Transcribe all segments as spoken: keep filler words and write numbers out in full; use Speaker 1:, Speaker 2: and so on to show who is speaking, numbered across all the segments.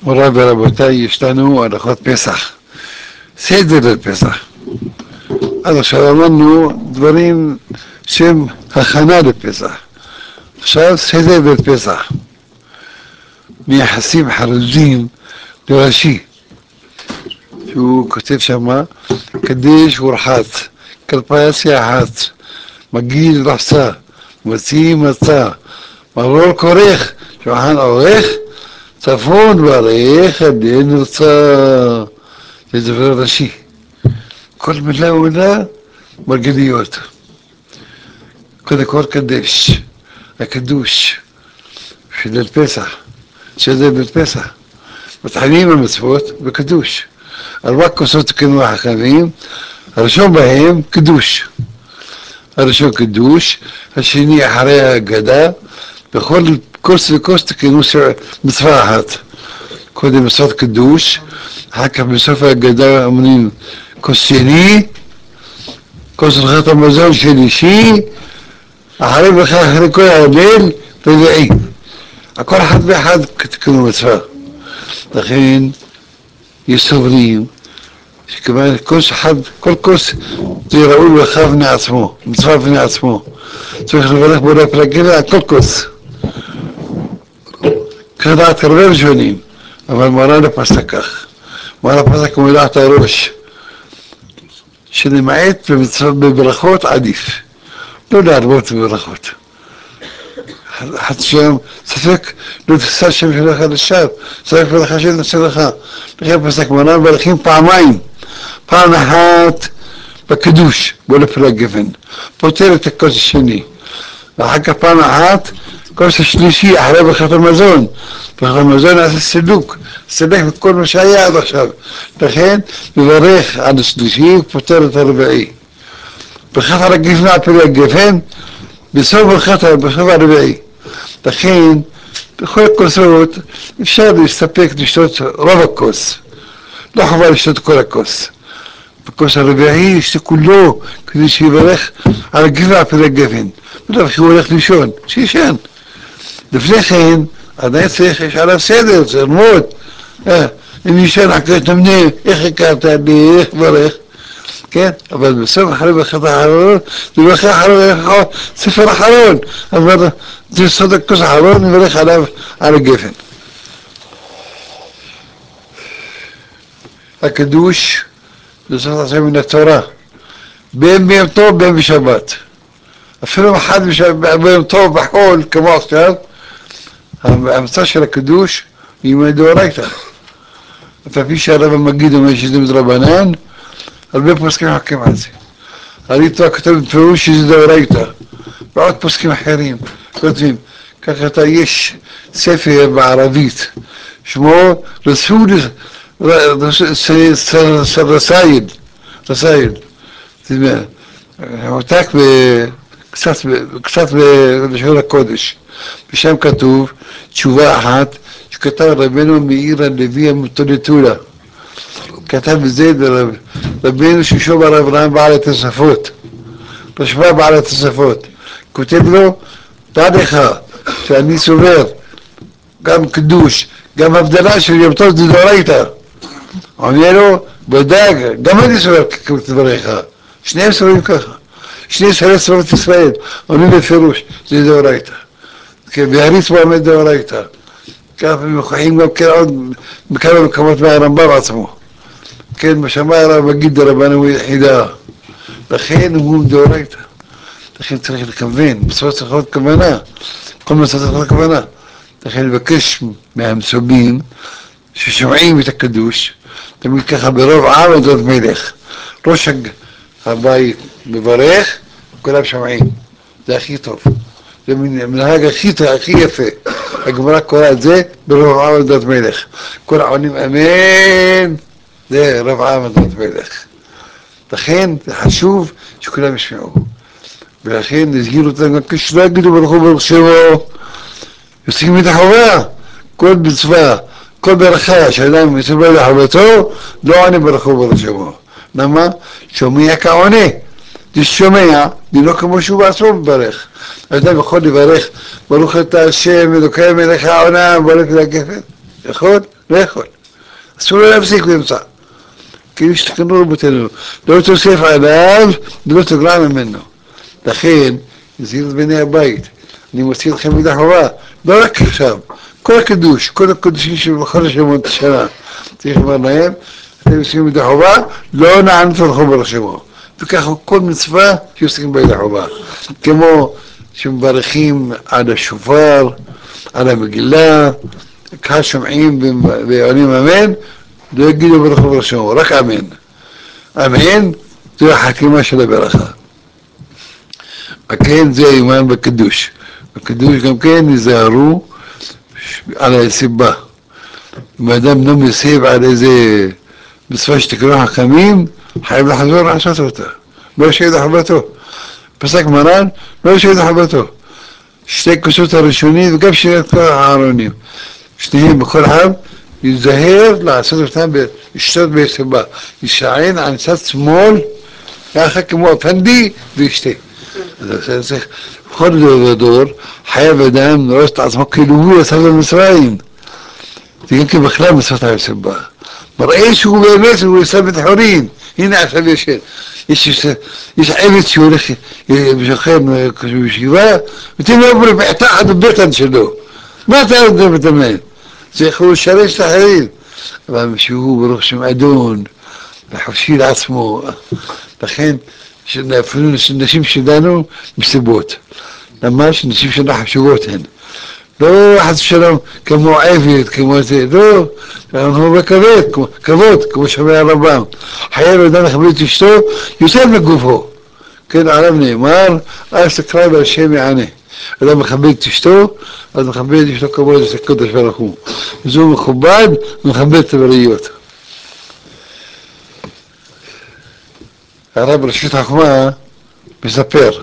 Speaker 1: מוריי ורבותיי, יש לנו הלכות פסח, סדר לפסח. עד עכשיו אמרנו דברים שהם הכנה לפסח. עכשיו סדר לפסח. מייחסים חרוזים לרש"י, שהוא כותב שמה, קדש ורחץ, כלפיה אחת, מגיל רחצה, מוציא מצה, מרור כורך, שולחן עורך, צפון ברך, הדין רצה. זה דבר ראשי. כל מילה ומילה מרגליות. קודם כל קדש, הקדוש, של פסח, שזה בפסח. מתחילים המצוות בקדוש. ארבע כוסות תקנו החכמים, הראשון בהם קדוש. הראשון קדוש, השני אחרי ההגדה, בכל כוס וכוס תקנו מצווה אחת. קודם מצוות קדוש, אחר כך בסוף ההגדה אומרים כוס שני, כוס הלכת המזון שלישי, אחרי בכך אחרי כל ההלל רביעי. הכל אחד ואחד תקנו מצווה. לכן יש סוברים שכמובן כוס אחד, כל כוס זה ראוי ברכה בני עצמו, מצווה בני עצמו. צריך לברך בורא פלגים על כל כוס. כך דעת הרבה ראשונים, אבל מרן לא פסק כך. מרן פסק ומילא את הראש, שלמעט בברכות עדיף, לא להרבות בברכות. חד שם, ספק לא תפסה שם שלך לשווא, ספק ברכה של נצלך. לכן פסק מרן ברכים פעמיים, פעם אחת בקדוש, בוא לפלג גפן, פותר את הכוס השני, ואחר כך פעם אחת, כוס השלישי, אחרי ברכת המזון. ברכת המזון נעשה סילוק, סילק את כל מה שהיה עד עכשיו. לכן, מברך עד השלישי, פותר את הרביעי. ברכת הגפן על פלג גפן, בסוף ברכת הרביעי. לכן, בכל הכוסות אפשר להסתפק לשתות רוב הכוס, לא חובה לשתות כל הכוס. בכוס הרביעי יש כולו כדי שיברך על הגפן על פלג גפן. ולא, כשהוא הולך לישון, שישן. לפני כן, עדיין צריך, יש עליו סדר, צריך ללמוד. אם ישן, אחרי תמנה, איך הכרת לי, איך ברך, כן? אבל בסוף אחרי ברכת האחרון, זה ברכת האחרון, ספר אחרון, אבל זה סוד הכוס האחרון, נברך עליו על הגפן. הקדוש, זה צריך לעשות מן התורה, בין ביום טוב, בין בשבת. אפילו אחד ביום טוב בחול, כמו עכשיו, המצע של הקדוש היא מדאורייתא. לפי שהרב המגיד אומר שזה מדרבנן, הרבה פוסקים מחכים על זה. הריטב"א כותב בפירוש שזה דאורייתא, ועוד פוסקים אחרים כותבים. ככה אתה יש ספר בערבית, שמו רסול רסאיל, רסאיל. עותק קצת בלשון הקודש. ושם כתוב תשובה אחת שכתב רבנו מאיר הלוי המטולטולה. כתב בזה רבנו ששום הרב אברהם בעל התוספות, רשמה בעל התוספות. כותב לו, דע לך שאני סובר גם קדוש, גם הבדלה של יום טוב זה דאורייתא. אומר לו, בדק, גם אני סובר כדבריך. שניהם סוברים ככה. שני שרי סברות ישראל, אומרים בפירוש, זה דאורייתא. והריטב"א עומד דאורייתא. ככה מוכחים גם כן עוד בכמה מקומות מהרמב"ם עצמו. כן, בשמאי הרב מגיד דרבנו יחידה. לכן הוא דאורייתא. לכן צריך לכוון, בסוף צריך להיות כוונה. כל מה צריך להיות כוונה. לכן לבקש מהמסובים ששומעים את הקדוש, תמיד ככה ברוב עם עדות מלך. ראש הבית מברך, כולם שומעים. זה הכי טוב. זה מנהג הכי, הכי יפה. הגמרא קוראה את זה ברוב עם עדות מלך. כל העונים אמן, זה רוב עם עדות מלך. לכן זה חשוב שכולם ישמעו. ולכן נסגיר אותם גם כשלא יגידו ברוך הוא ברוך שמו. יוצאים את החובה. כל מצווה, כל ברכה שאדם מסתבר לחובתו, לא עונה ברוך הוא ברוך שמו. למה? שומע כעונה. זה שומע, זה לא כמו שהוא בעצמו מברך. האדם יכול לברך, ברוך אתה השם, אלוקי מלך העולם, ברוך לגפן. יכול? לא יכול. אסור לו להפסיק באמצע. כאילו השתכנו רבותינו, לא תוסיף עליו ולא תגרע ממנו. לכן, הזהיר את בני הבית, אני מוציא לכם מידה חובה, לא רק עכשיו, כל הקדוש, כל הקדושים שבכל השמות השנה, צריך לומר להם, אתם עושים מידה חובה, לא נענות לכם ברשמו. וככה כל מצווה שעושים בידה חובה. כמו שמברכים על השופר, על המגילה, קהל שומעים ועונים אמן, לא יגידו ברכה ברשמו, רק אמן. אמן, זו החתימה של הברכה. וכן זה אימן בקדוש. בקדוש גם כן נזהרו על הסיבה. אם האדם לא מסיב על איזה מצווה שתקראו חכמים, חייב לחזור לעשות אותה. לא ישאיר את חובתו. פסק מרן, לא ישאיר את חובתו. שתי כוסות הראשונים וגם שני כל האחרונים. שניהם בכל עם, יזהר לעשות אותם בשתות בסיבה. ישען על צד שמאל, ככה כמו הפנדי, וישתה. אז צריך, בכל דור ודור, חייב אדם לראות את עצמו כאילו הוא יצא למצרים. זה גם כבכלל מצוות הסיבה. מראה שהוא באמת, הוא יצא בית חורין. הנה עכשיו יש, יש, יש עבד שהולך ושוכן בישיבה, ותראו לו בעתה אחת בבטן שלו. מה אתה יודע בתאמן? זה יכול לשרש את האחרים. אבל שהוא ברוך שם אדון, וחופשי לעצמו. לכן, אפילו נשים שלנו מסיבות. ממש נשים שלנו חשובות הן. לא חס ושלום כמו עבד, כמו זה, לא, אנחנו בכבוד, כבוד, כמו שאומר הרמב"ם. חייב אדם לכבד את אשתו יותר מגופו. כן, עליו נאמר, אל תקרא והשם יענה. אדם מכבד את אשתו, אז מכבד את אשתו כבוד את הקדוש ברוך הוא. זו מכובד, מכבד את הבריות. הרב רשות החוכמה מספר,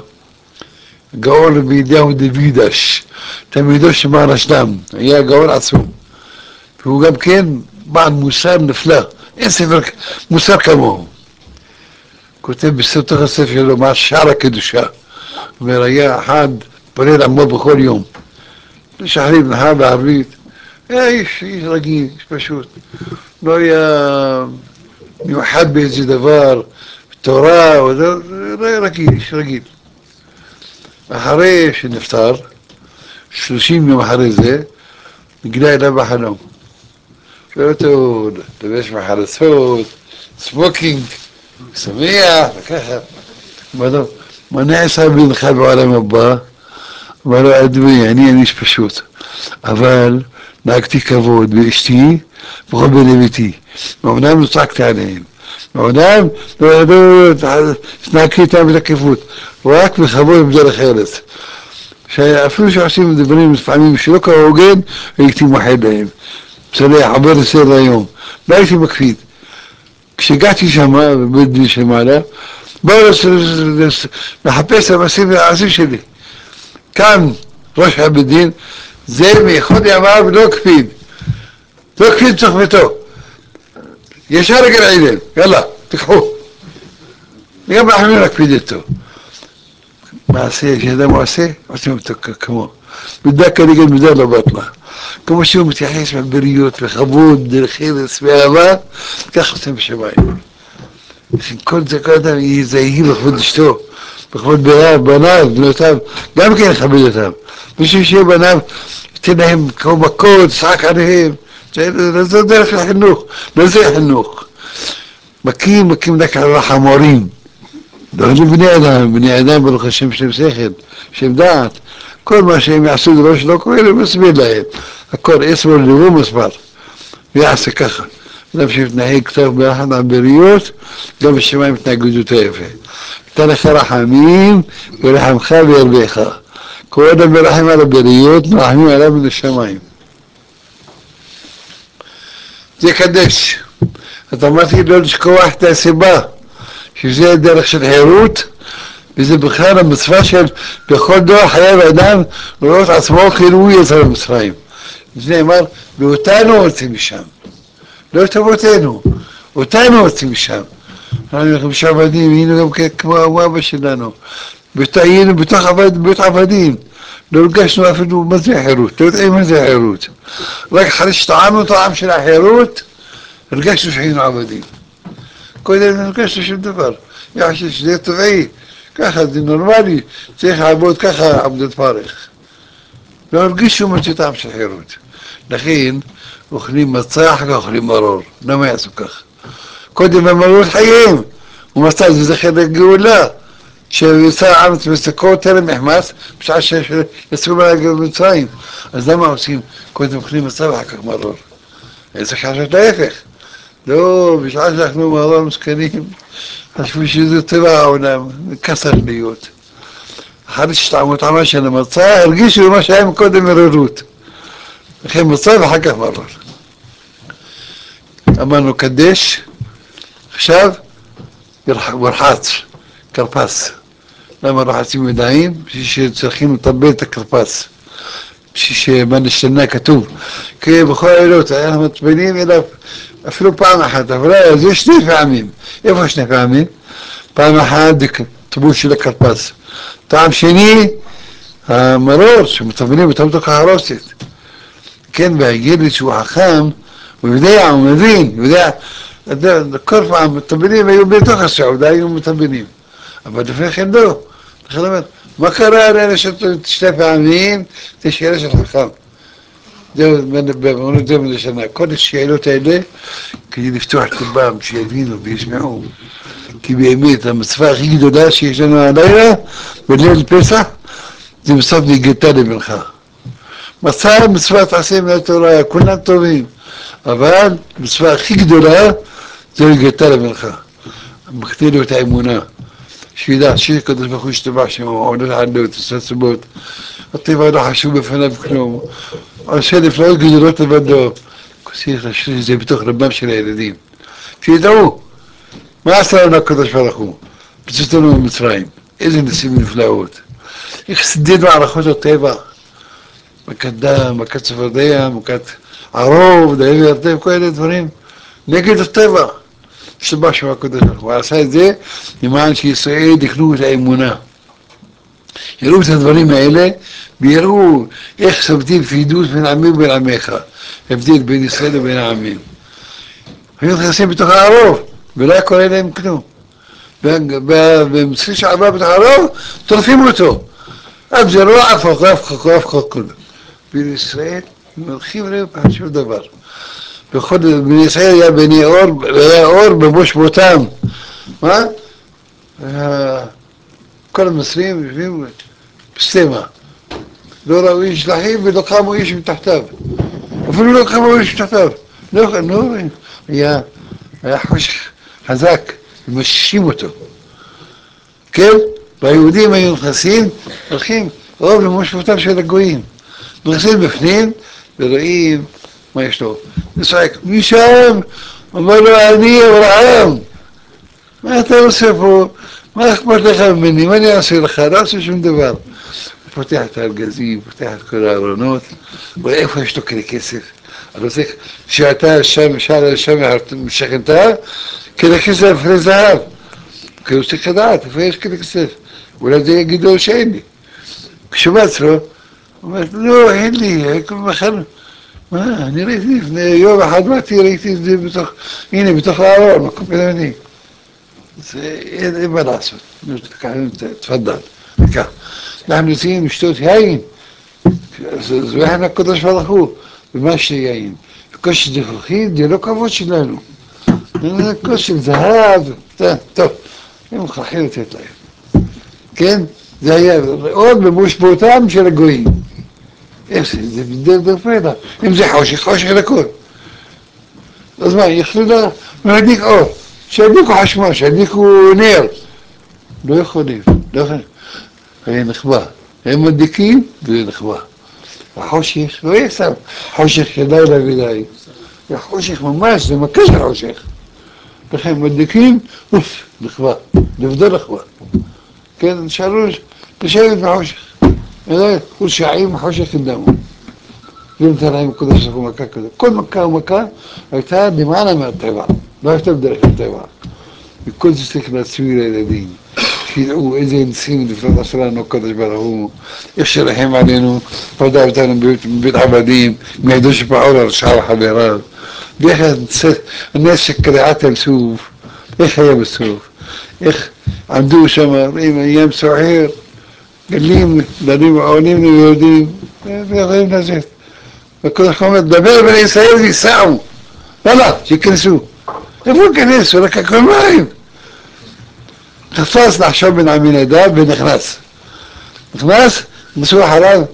Speaker 1: גאון בידיהו דוידש, תלמידו של מרן השלם, היה גאון עצום. והוא גם כן בעל מוסר נפלא, אין ספר מוסר כמוהו. כותב בתוך הספר שלו, מה שער הקדושה. אומר, היה אחד פונה לעמו בכל יום. לשחרית נחר בערבית, היה איש, איש רגיל, איש פשוט. לא היה מיוחד באיזה דבר, תורה, או זה, לא היה רגיל, איש רגיל. אחרי שנפטר, שלושים יום אחרי זה, נגלה אליו בחלום. שואל אותו, לבש מחלצות, סמוקינג, שמח, וככה. אמר לו, מה נעשה בינך בעולם הבא? אמר לו, אדוני, אני איש פשוט, אבל נהגתי כבוד באשתי וכל בני ביתי. מעולם לא צעקתי עליהם. מעולם לא נהגתי איתם בתקיפות, רק בכבוד בדרך ארץ. שאפילו שעושים דברים לפעמים שלא כהוגן, הייתי מוחד להם. בסדר, עבר לסדר היום. לא הייתי מקפיד. כשהגעתי שמה, בבית דין שמעלה, באו לחפש המעשים שלי. כאן ראש הבית דין, זה מאחד ימיו לא הקפיד. לא הקפיד צריך ביתו. ישר רגל עילם, יאללה, תקחו. גם אנחנו נקפיד איתו. מעשה, שאדם עושה, עושים אותו כמו. בדק כנגד בדק לא בטלה. כמו שהוא מתייחס בבריות וכבוד, דרך ארץ ואהבה, כך עושים בשמיים. כל זה, כל אדם יזהי בכבוד אשתו, בכבוד בניו, בנותיו, גם כן יכבד אותם. בשביל שיהיה בניו, ייתן להם כמו מכות, צעק עליהם. זה דרך החינוך, לא זה החינוך. מכים, מכים רק על החמורים. לא לבני אדם, בני אדם ברוך השם שהם שכל, שהם דעת. כל מה שהם יעשו דרוש לא קורה, הם מסביר להם. הכל עשר לבוא מספר. ויעשה ככה. אדם שמתנהג קצת ביחד על בריות, גם בשמיים מתנהגות יותר יפה. נתן לך רחמים, ורחמך וירבך. כל אדם מרחם על הבריות, מרחמים עליו מן השמיים. זה קדש. אתה אמרתי לא לשכוח את הסיבה, שזה דרך של חירות, וזה בכלל המצווה של בכל דור חייב אדם לראות עצמו כאילו הוא יצא למצרים. זה נאמר, ואותנו הוצאים משם. לא את אבותינו, אותנו הוצאים משם. אנחנו משם עבדים, היינו גם כמו אבא שלנו. היינו בתוך עבדים, לא הרגשנו אפילו מה זה חירות, לא יודעים מה זה חירות. רק אחרי שטעמנו טעם של החירות, הרגשנו שהיינו עבדים. קודם לא הרגשנו שום דבר. אני חושב שזה טבעי, ככה זה נורמלי, צריך לעבוד ככה עבודת פרך. לא הרגישו מה זה טעם של חירות. לכן, אוכלים מצה, אחר כך אוכלים מרור. למה יעשו כך? קודם המרור חיים, ומצה זה זכר לגאולה. שיצא העם את מסקו טרם נחמס, בשעה שיצאו מהגר במצרים. אז למה עושים? קודם אוכלים מצה ואחר כך מרור. צריך חשבת להפך. לא, בשעה שאנחנו מרור מסכנים, חשבו שזה טבע העולם, כסר להיות. אחרי שטעמו טעמה של המצה, הרגישו מה שהיה קודם מררות. לכן מצה ואחר כך מרור. אמרנו קדש, עכשיו מרחץ, כרפס. למה רחצים ידיים? בשביל שצריכים לטבל את הכרפס. בשביל שמה נשתנה כתוב. כי בכל העילות, אנחנו מטבלים אליו אפילו פעם אחת, אבל זה שני פעמים. איפה שני פעמים? פעם אחת טבול של הכרפס. טעם שני, המרור שמטבלים אותם בתוך החרוסת. כן, והילד שהוא חכם, הוא יודע, הוא מבין, הוא יודע, כל פעם מטבלים היו בתוך הסעודה, היו מטבלים. אבל לפני כן לא. לכן אומרת, מה קרה לאלה שתי פעמים? זה שאלה של חכם. זהו, באמנות זהו מלשנה. כל השאלות האלה, כדי לפתוח את ליבם, שיבינו וישמעו. כי באמת, המצווה הכי גדולה שיש לנו הלילה, בליל פסח, זה מצווה והגעת לבנך. מצווה, מצווה תעשה מהתורה, כולם טובים. אבל מצווה הכי גדולה, זה הגעת לבנך. מקטין לו את האמונה. שידע שקדוש ברוך הוא ישתבח שמו, עולה לעלות, עושה סיבות. הטבע לא חשוב בפניו כלום. עושה נפלאות גדולות לבדו. צריך להשאיר את זה בתוך רבם של הילדים. שידעו, מה עשה לנו הקדוש ברוך הוא? בצאתנו ממצרים. איזה ניסים נפלאות. איך סדד מערכות הטבע. מכת דם, מכת צפרדע, מכת ערוב, דייבי הרטב, כל אלה דברים. נגד הטבע. השתבח שמו הקדוש ברוך הוא. עשה את זה למען שישראל יקנו את האמונה. יראו את הדברים האלה ויראו איך סובטים פידות בין עמים ובין עמך. הבדיל בין ישראל ובין העמים. היו נכנסים בתוך הערוב ולא היה קורה להם כלום. במצרים שעבר בתוך הערוב טורפים אותו. אף זה לא אף חוק, אף חוק, אף חוק כלום. בין ישראל מלכים להם שום דבר. בכל בני ישראל היה בני אור, היה אור במושבותם. מה? כל המצרים יושבים בסתימה. לא ראו איש לחים ולא קמו איש מתחתיו. אפילו לא קמו איש מתחתיו. לא, לא, היה, היה חושך חזק, ומששים אותו. כן? והיהודים היו נכנסים, הולכים אור במושבותם של הגויים. נכנסים בפנים ורואים מה יש לו? נצחק, מי שם? אומר לו, אני אברהם. מה אתה עושה פה? מה אכפת לך ממני? מה אני אעשה לך? לא עושה שום דבר. פותח את הארגזים, פותח את כל הארונות, רואה איפה יש לו כלי כסף. אני רוצה שאתה שם, שער שם משכנתה, כלי כסף לפני זהב. כי הוא צריך לדעת, איפה יש כלי כסף? אולי זה יגידו שאין לי. כשבץ לו, הוא אומר, לא, אין לי, כל מחר. מה, אני ראיתי לפני יום אחד באתי, ראיתי את זה בתוך, הנה, בתוך הארון, מקום פנמני. זה אין מה לעשות. תפדל, לקח. אנחנו רוצים לשתות יין, זה היה הקדוש ברוך הוא, ומה שיין. כוס של זכוכית, זה לא כבוד שלנו. זה כוס של זהב, טוב, הם מוכרחים לתת להם. כן? זה היה עוד במושבותם של הגויים. איך זה? זה בדרך פרדה. אם זה חושך, חושך לכל. אז מה, יכלו להדליק אור. שידליקו חשמל, שידליקו נר. לא יכולים, לא יכולים. היה נחבא. הם מדליקים וזה נחבא. החושך, לא יהיה סתם חושך כדאי להבידאי. זה חושך ממש, זה מכה של חושך. לכן מדליקים, אוף, נחבא. לבדל נחבא. כן, נשארו לשבת בחושך. אלא כל שעים חושך קדמו. לא נתן להם קודש לכו מכה כזה. כל מכה ומכה הייתה למעלה מהטבע. לא הייתה בדרך הטבע. וכל זה צריך להצמיד לילדים. שידעו איזה ניסים לפנות שלנו הקדוש ברוך הוא, איך שרחם עלינו, פרדה אותנו מבית עבדים, מידו שפעול על שאר חבריו, ואיך הנס של קריעת ים סוף, איך היה בסוף, איך עמדו שם, עם ים סוער, גלים, דנים עולים ויורדים, ויורדים לזאת. והקדוש ברוך הוא אומר, דבר בני ישראל ויסעו, יאללה, שיכנסו. איפה כנס? הוא רק הכל מים. תפס נחשוב בן עמינדב ונכנס. נכנס, נכנסו אחריו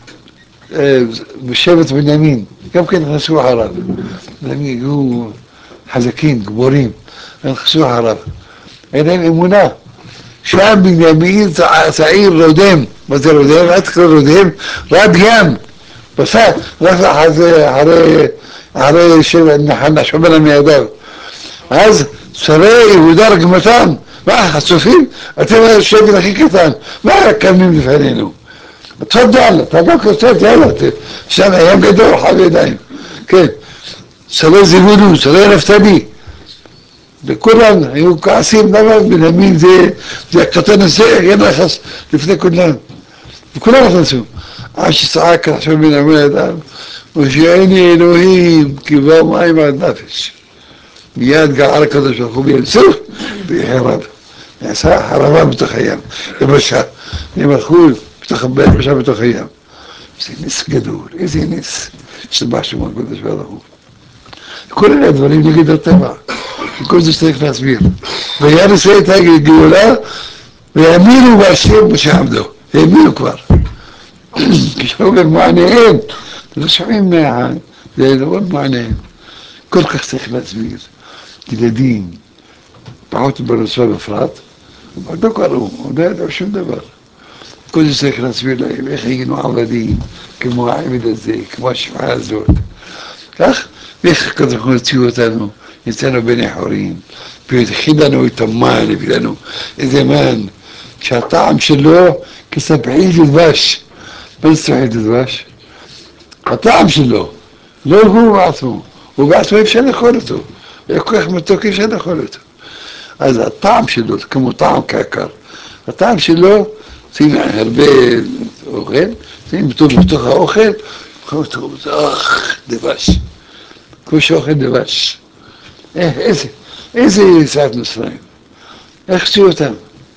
Speaker 1: בשבט בנימין, גם כן נכנסו אחריו. הם היו חזקים, גבורים, נכנסו אחריו. היה להם אמונה. שם בנימין צעיר רודם, מה זה רודם? עד כלל רודם, רד ים. בסדר, רק אחרי, אחרי שנחשוב בן עמינדב. אז שרי יהודה רגמתם, מה חצופים? אתם השגל הכי קטן, מה קמים לפנינו? תפדל, אתה גם קצת, יאללה, שם ים גדול, חב ידיים, כן, שרי זבולון, שרי נפתלי, וכולם היו כעסים, למה בנימין זה, זה הקטן הזה, אין לחץ לפני כולם, וכולם נכנסו, עד שצעק עכשיו בן עמינדב, מושיעני אלוהים, כי באו מים עד נפש. מיד גער הקדוש ברוך הוא בינסוף ויחרב. נעשה חרבה בתוך הים, יבשה, הם הלכו בתוך היבשה בתוך הים. זה נס גדול, איזה נס השתבח שמו הקדוש ברוך הוא. כל אלה הדברים נגד הטבע, וכל זה שצריך להסביר. והיה נשא את הגאולה, והאמינו בהשם שעבדו, האמינו כבר. כשהוא אומר מעניהם, לא שומעים מהעין, זה לא מעניהם. כל כך צריך להסביר. ילדים, פחות בנושא בפרט, אבל לא קראו, עוד לא ידעו שום דבר. כל זה צריך להסביר להם איך היינו עבדים, כמו העבד הזה, כמו השפעה הזאת. כך, ואיך הקדוש ברוך הוא הוציאו אותנו, יצאנו בין החורים, והתחיל לנו את המן, הביא לנו איזה מן, שהטעם שלו כספחית לדבש. מה זה ספחית לדבש? הטעם שלו, לא הוא בעצמו, הוא בעצמו אפשר לאכול אותו. וכוח מתוק אפשר לאכול אותו. אז הטעם שלו, זה כמו טעם קעקר, הטעם שלו, שים הרבה אוכל, שים אותו בתוך האוכל, אותו, אך, דבש. כמו שאוכל דבש. איזה, איזה יציאת מצרים. איך עשו אותם?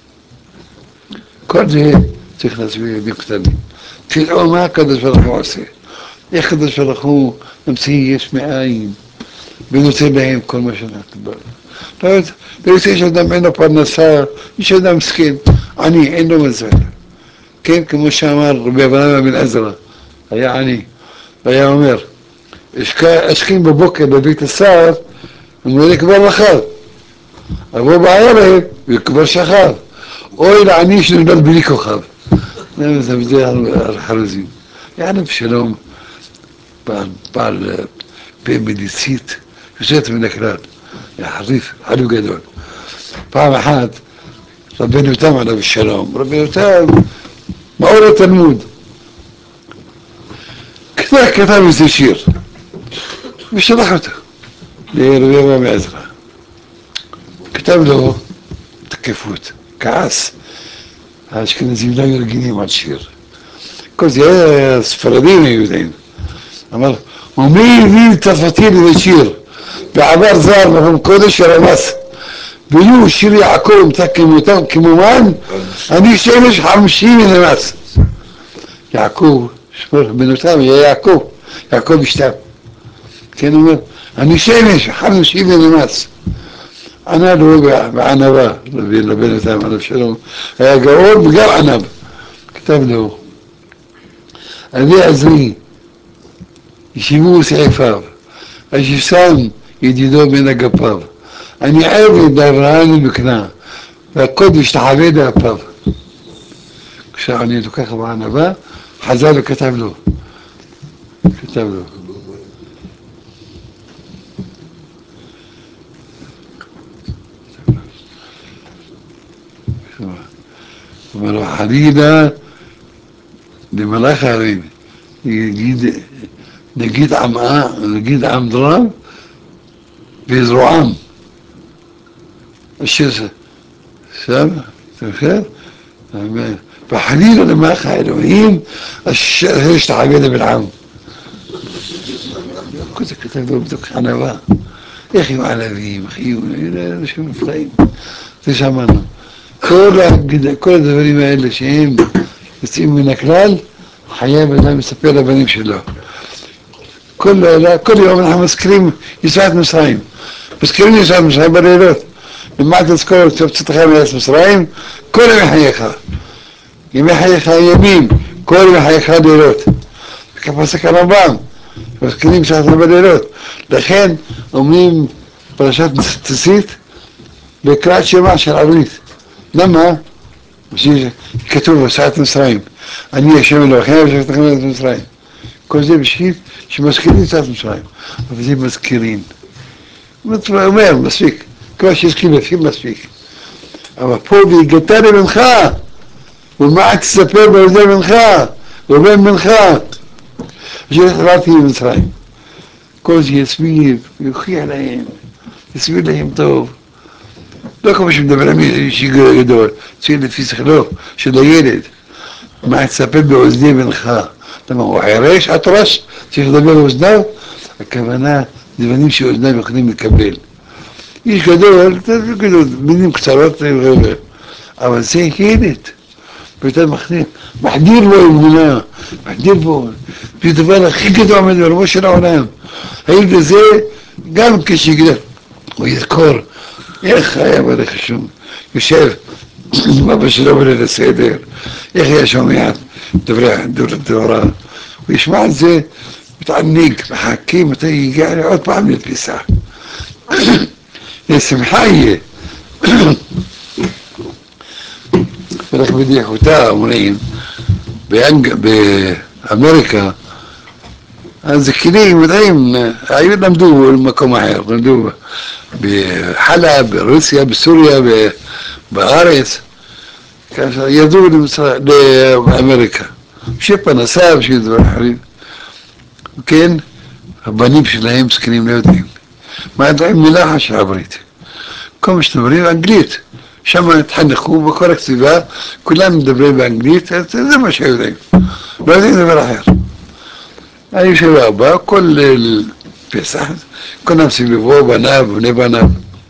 Speaker 1: כל זה צריך להסביר ילדים קטנים. תראו מה הקדוש ברוך הוא עושה. איך הקדוש ברוך הוא ממציא יש מאין. ונותן להם כל מה שנקבל. לא יודע, יש אדם אין לו פרנסה, יש אדם מסכן, עני, אין לו מזל. כן, כמו שאמר רבי אברהם בן עזרא, היה עני, והיה אומר, אשכים בבוקר בבית השר, הוא לא יקבל מחר. אבוא בערב, ויקבל שחר. אוי לעני שנולד בלי כוכב. זה בזה על חרוזים. יעני בשלום, בעל פה מליצית, יוצאת מן הכלל, חריף, חריף גדול. פעם אחת, רבנו תם עליו שלום, רבנו תם, מאור התלמוד, כתב, כתב איזה שיר, ושלח אותו לרבי אברהם עזרא. כתב לו תקפות, כעס, האשכנזים לא היו רגילים על שיר. כל זה היה ספרדים היו יודעים. אמר, ומי הביא את צרפתי לזה שיר? בעבר זר מקום קודש הרמס, ויהיו שיר יעקב תקימותם כמומן, אני שמש חמישים ונמס. יעקב, שמור בנותם, היה יעקב, יעקב אשתם. כן, הוא אומר, אני שמש חמישים ונמס. ענה לו בענבה, לבנותם עליו שלום, היה גאון וגם ענב. כתב לו, אבי עזרי, ישיבו סעיפיו, השסם ידידו בין אגפיו. אני עבד אברהם בקנה, והקודש תחווה דאפיו. כשאני לוקח בענבה, חזר וכתב לו. כתב לו. אומר לו, חלילה למלאך הערים, יגיד, נגיד עמאה, נגיד עם דרם, ויזרועם. השיר שם, זוכר? וחלילה למעך האלוהים אשר השתחווית בלעם. כל זה כתב לו בדיוק ענווה. איך יהיו ענבים, איך יהיו, אנשים נפלאים. זה שמענו. כל הדברים האלה שהם יוצאים מן הכלל, חייב אדם מספר לבנים שלו. כל לילה, כל יום אנחנו מזכירים יציאת מצרים. מזכירים יציאת מצרים בלילות. למה תזכור צאתך מארץ מצרים? כל ימי חייך. ימי חייך ימים, כל ימי חייך לילות. וכך פסק הרמב"ם, מזכירים יציאת בלילות. לכן אומרים פרשת ציצית בקריאת שמע של עברית. למה? כתוב יציאת מצרים. אני השם אלוהיכם ויצאתכם מארץ מצרים. כל זה בשביל שמזכירים יציאת מצרים. אבל זה מזכירים. הוא אומר, מספיק. כמו שהזכיר לפי מספיק. אבל פה והגעת ממך, ומה תספר בעובדי ממך, ובן ממך, שחררתי ממצרים. כל זה יסביר, יוכיח להם, יסביר להם טוב. לא כמו שמדבר על אישי גדול, צריך לפי שכלו של הילד. מה תספר בעובדי ממך. למה הוא חרש, עטרש, צריך לדבר באוזניו? הכוונה, דברים שאוזניו יכולים לקבל. איש גדול, גדול, מילים קצרות, אבל זה ילד. ואתה מחדיר, מחדיר בו אמונה, מחדיר בו, זה דבר הכי גדול מדבר, של העולם. הילד הזה, גם כשיגדל, הוא יזכור איך היה ברך שום, יושב, אבא שלו בליל הסדר, איך היה שומע דברי תורה, הוא ישמע את זה, מתענג, מחכה, מתי יגיע עוד פעם לפסח. שמחה יהיה. ולך בדיחותה אומרים, באמריקה, אז כלים יודעים, היו למדו במקום אחר, למדו בחלב, ברוסיה, בסוריה, בארץ, ירדו לאמריקה, שפנסה, בשביל דבר אחרים. כן, הבנים שלהם זקנים לא יודעים. מה יודעים מילה של עברית? כל מה שדברים אנגלית. שם התחנכו בכל הכתיבה, כולם מדברים באנגלית, זה מה שיודעים. לא יודעים דבר אחר. אני שבע הבא, כל פסח, כולם סביבו, בניו, בני בניו.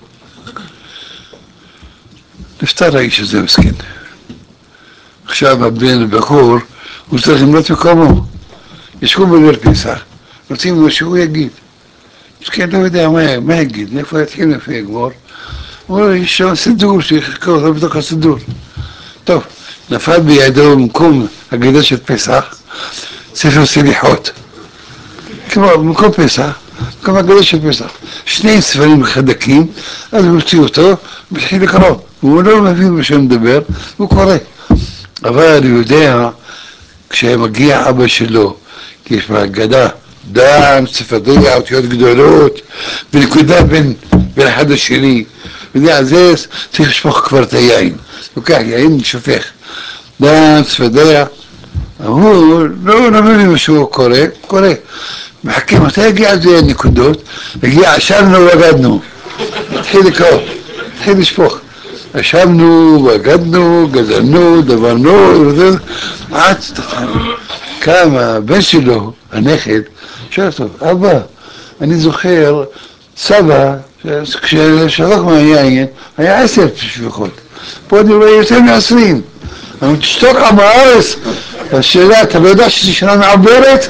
Speaker 1: נפטר האיש הזה מסכן. עכשיו הבן הבחור, הוא צריך למנות מקומו. ישבו בליל פסח, רוצים מה שהוא יגיד. מסכן לא יודע מה, מה יגיד, איפה יתחיל, איפה יגמור. הוא אומר, יש שם סידור, שיחכה אותו בתוך הסידור. טוב, נפל בידו במקום הגדה של פסח, ספר סליחות. כמו במקום פסח, במקום הגדה של פסח. שני ספרים חדקים, אז הוא הוציא אותו, והתחיל לקרוא. הוא לא מבין מה שהוא מדבר, הוא קורא. אבל הוא יודע, כשמגיע אבא שלו, כי יש בהגדה, דם, צפדיה, אותיות גדולות, ונקודה בין, בין אחד השני. ויודע, זה צריך לשפוך כבר את היין. לוקח יין, שופך. דם, צפדיה. הוא לא, לא מבין מה שהוא קורא, קורא. מחכה, מתי הגיע על זה הנקודות? הגיע, אשמנו ובגדנו. התחיל לקרוא, התחיל לשפוך. אשמנו, בגדנו, גזלנו, דברנו, עד קם הבן שלו, הנכד, שואל אותו, אבא, אני זוכר, סבא, כששרק מהיין, היה עשר שפחות. פה אני רואה יותר מעשרים. אני תשתוק עם הארץ. השאלה, אתה לא יודע שזו שנה מעברת?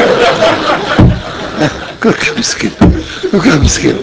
Speaker 1: כל כך מסכן, כל כך מסכן.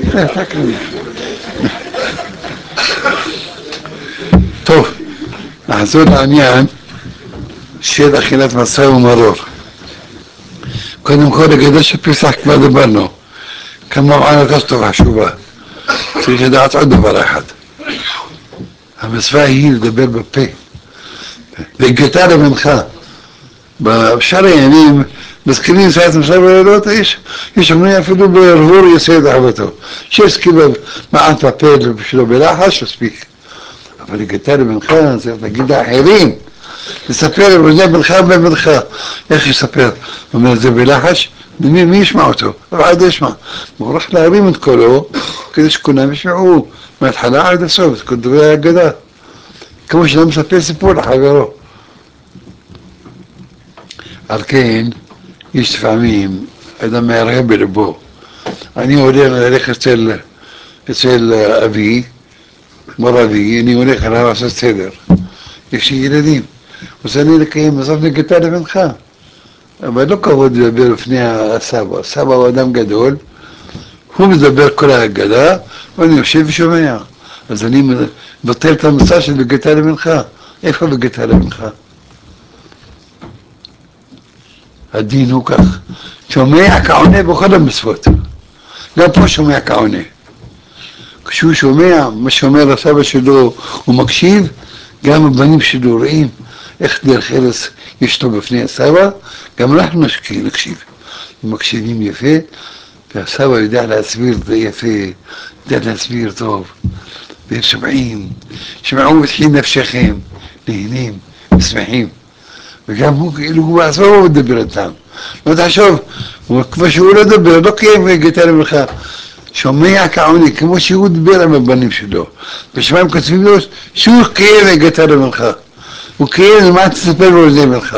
Speaker 1: טוב, נחזור לעניין של אכילת מצה ומרור. קודם כל, לגבי שפסח כבר דיברנו. כמה מענה כסתו חשובה. צריך לדעת עוד דבר אחד. המצווה היא לדבר בפה. והגתה למנחה. בשאר הימים, מזכירים סייעת מצווה בלילות, יש אומרים אפילו בהרהור יסוד אחוותו. שיש כאילו מעט בפה שלו בלחש, מספיק. אבל הגתה למנחה, צריך להגיד לאחרים. לספר, וזה בנך ובנך. איך יספר? הוא אומר, זה בלחש? מי, מי ישמע אותו? לא אחד ישמע. הוא הולך להרים את קולו, כדי שכולם ישמעו, מההתחלה עד הסוף, את כל דברי ההגדה. כמו שאתה מספר סיפור לחברו. על כן, יש לפעמים אדם מערער בלבו. אני הולך ללכת אצל, אצל אבי, מור אבי, אני הולך עליו לעשות סדר. יש לי ילדים, רוצה אני לקיים בסוף נגדה לבנך. אבל לא כבוד לדבר לפני הסבא. הסבא הוא אדם גדול, הוא מדבר כל ההגדה, ואני יושב ושומע. אז אני מבטל את המצע של בגתה לבנך. איפה בגתה לבנך? הדין הוא כך, שומע כעונה בכל המצוות. גם פה שומע כעונה. כשהוא שומע מה שאומר הסבא שלו, הוא מקשיב, גם הבנים שלו רואים איך דרך ארץ יש לו בפני הסבא, גם אנחנו נשקיע, נקשיב. הם מקשיבים יפה, והסבא יודע להסביר את זה יפה, יודע להסביר טוב. והם שומעים, שמעו בתחיל נפשכם, נהנים, שמחים. וגם הוא, כאילו הוא בעצמו הוא מדבר איתם. לא תחשוב, כמו שהוא לא מדבר, לא קיים וגתה למלך. שומע כעוני, כמו שהוא דיבר עם הבנים שלו. ושמיים כותבים לו, שהוא קיים וגתה למלך. הוא קיים, למה תספר לו לזה מלך?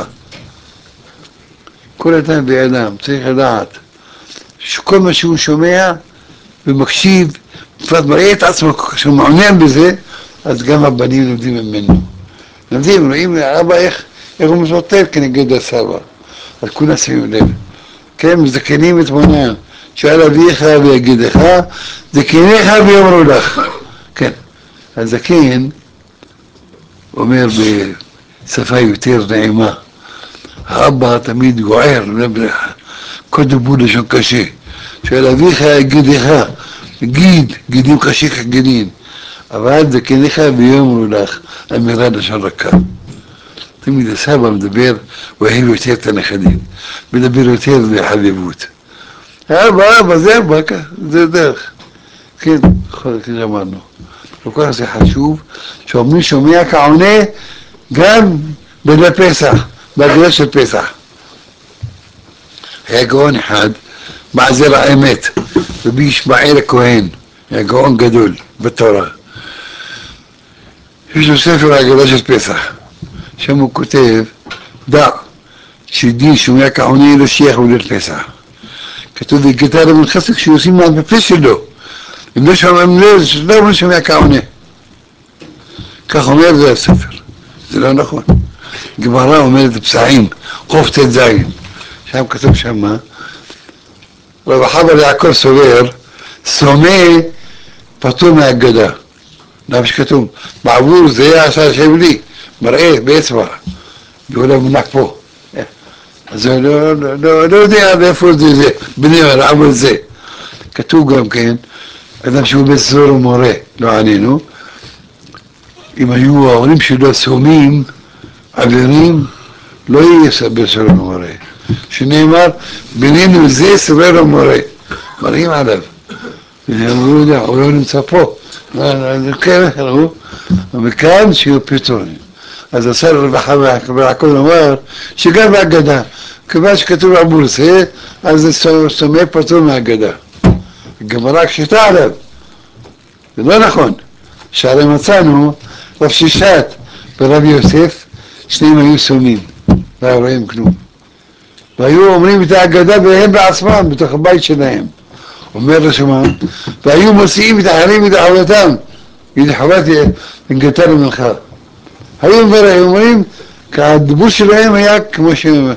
Speaker 1: כל אדם באדם צריך לדעת שכל מה שהוא שומע ומקשיב, בפרט מראה את עצמו כשהוא מעוניין בזה, אז גם הבנים לומדים ממנו. לומדים, רואים לאבא איך, איך הוא מסוטר כנגד הסבא. אז כולם שמים לב. כן, מזקנים את מונם. שאל אביך ויגידך, זקניך ויאמרו לך. כן, הזקן אומר בשפה יותר נעימה, האבא תמיד גוער, כל דיבור לשון קשה. שאל אביך יגידך, גיד, גידים קשה כגידים, אבל זקניך ויאמרו לך, אמירה לשון רכה. תמיד הסבא מדבר, ואוהב יותר את הנכדים, מדבר יותר בחביבות. אבא, אבא, זה אבא, זה דרך. כן, כפי אמרנו. וכל זה חשוב, שאומרים שומע כעונה גם בליל פסח, בהגדה של פסח. היה גאון אחד, בעזר האמת, רבי ישמעאל הכהן, היה גאון גדול בתורה. יש לו ספר ההגדה של פסח, שם הוא כותב, דע, שדין שומע כעונה לא שייך בליל פסח. כתוב וגתה לבן חסק שעושים מעט בפה שלו, אם לא שומעים לב, לא אומרים שומע כעונה. כך אומר זה הספר, זה לא נכון. גמרא אומרת פסעים, חוף תת זין, שם כתוב שמה, רב חבר יעקב סובר, סומא פטור מהגדה. למה שכתוב, בעבור זה עשה השם לי, מראה באצבע, ואולי מונח פה. אז אני לא, לא, לא, לא יודע מאיפה זה זה, בני אבל זה. כתוב גם כן, אדם שהוא בית סוהר ומורה, לא עלינו, אם היו ההורים שלו סומים, עבירים, לא יהיה בית סוהר ומורה. שנאמר, בינינו זה סוהר ומורה, מראים עליו. הוא לא יודע, הוא לא נמצא פה. כן, הוא, ומכאן שיהיו פתרונים. אז השר הרווחה והעקב אמר שגם בהגדה, כיוון שכתוב עבור זה, אז זה סומא פטור מהגדה. גמרא קשתה עליו, זה לא נכון. שהרי מצאנו רב שישת ורב יוסף, שניהם היו סומים, לא היו רואים כלום. והיו אומרים את ההגדה והם בעצמם, בתוך הבית שלהם. אומר רשמה, והיו מוציאים את האחרים מדחובתם, מדחובת הגתה למלכה. היו אומרים, כי הדיבור שלהם היה כמו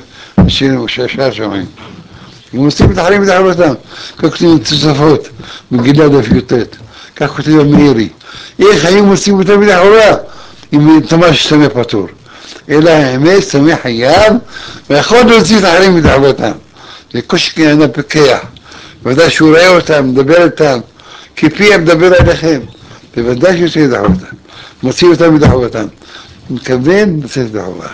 Speaker 1: שהשאר שומעים. הם מוציאים את האחרים מדחובתם, כך כותבים תוספות, מגילה דף י"ט, כך כותבים המאירי. איך היו מוציאים אותם מדחובה, אם תמש סומא פטור. אלא האמת, סומא חייב, ויכול להוציא את האחרים מדחובתם. זה קושי אדם פיקח. בוודאי שהוא רואה אותם, מדבר איתם, כפי מדבר עליכם, בוודאי שהוא יוצא מדחובתם, מוציא אותם מדחובתם, מתכוון לצאת מדחובה.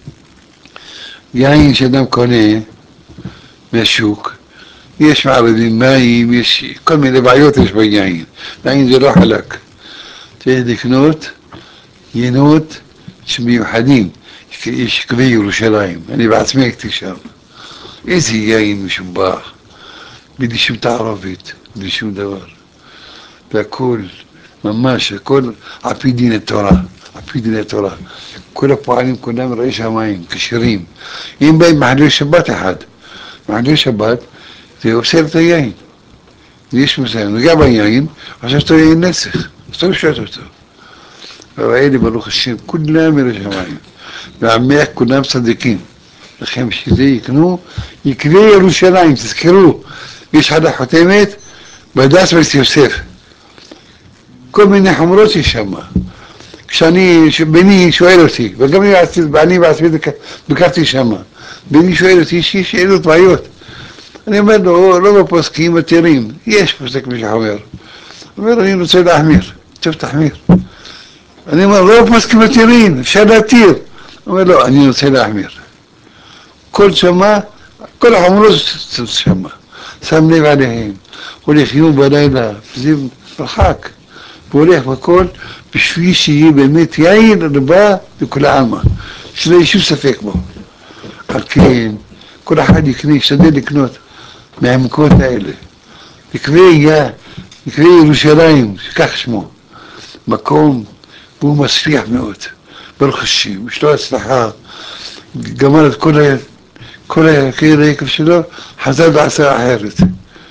Speaker 1: יין שאדם קונה מהשוק, יש מערבים מים, יש כל מיני בעיות יש ביין, יין זה לא חלק, צריך לקנות יינות שמיוחדים, יש קווי ירושלים, אני בעצמי הייתי שם, איזה יין משובח, בלי שום תערבית, בלי שום דבר. והכל, ממש, הכל על פי דין התורה, על פי דיני תורה. כל הפועלים כולם ראי שמיים, כשרים. אם באים מחללי שבת אחד, מחללי שבת, זה אוסר את היין. יש מסוים, נוגע ביין, עכשיו שאתה יין נסך, אסור לשתות אותו. והאלה ברוך השם, כולם ראי שמיים. ועמך כולם צדיקים. לכם שזה יקנו, יקנה ירושלים, תזכרו. יש אחד החותמת, בדס בית יוסף. כל מיני חומרות יש שם. כשאני, בני שואל אותי, וגם אני בעצמי ביקרתי שם, בני שואל אותי, יש שאלות בעיות. אני אומר לו, לא בפוסקים מתירים, יש פוסק מי שאומר. הוא אומר, אני רוצה להחמיר, טוב תחמיר. אני אומר, לא בפוסקים מתירים, אפשר להתיר. הוא אומר, לא, אני רוצה להחמיר. כל שמה, כל החומרות שמה, שם לב עליהם, הולך יום בלילה, זה מרחק, והולך בכל, בשביל שיהיה באמת יין רבה לכל העלמא, שלא יהיה שום ספק בו. על כן, כל אחד יקנה, ישתדל לקנות מהמקומות האלה. יקנה ירושלים, שכך שמו, מקום, והוא מצליח מאוד, ברוך השם, יש לו הצלחה, גמר את כל ה... כל הקהיל היקף שלו, חזר בעשה אחרת.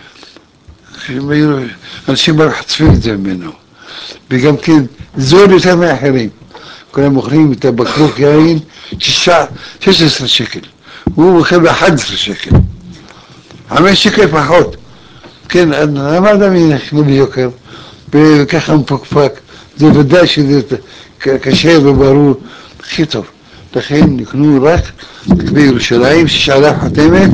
Speaker 1: אנשים חצפים את זה ממנו. וגם כן, זול יותר מאחרים. כולם מוכרים את הבקבוק יין, שש עשרה שקל. הוא מוכר ב-אחד עשר שקל. חמש שקל פחות. כן, למה אדם ינכנו ביוקר? וככה מפוקפק. זה ודאי שזה קשה וברור. הכי טוב. לכן נקנו רק בירושלים ששעליו חותמת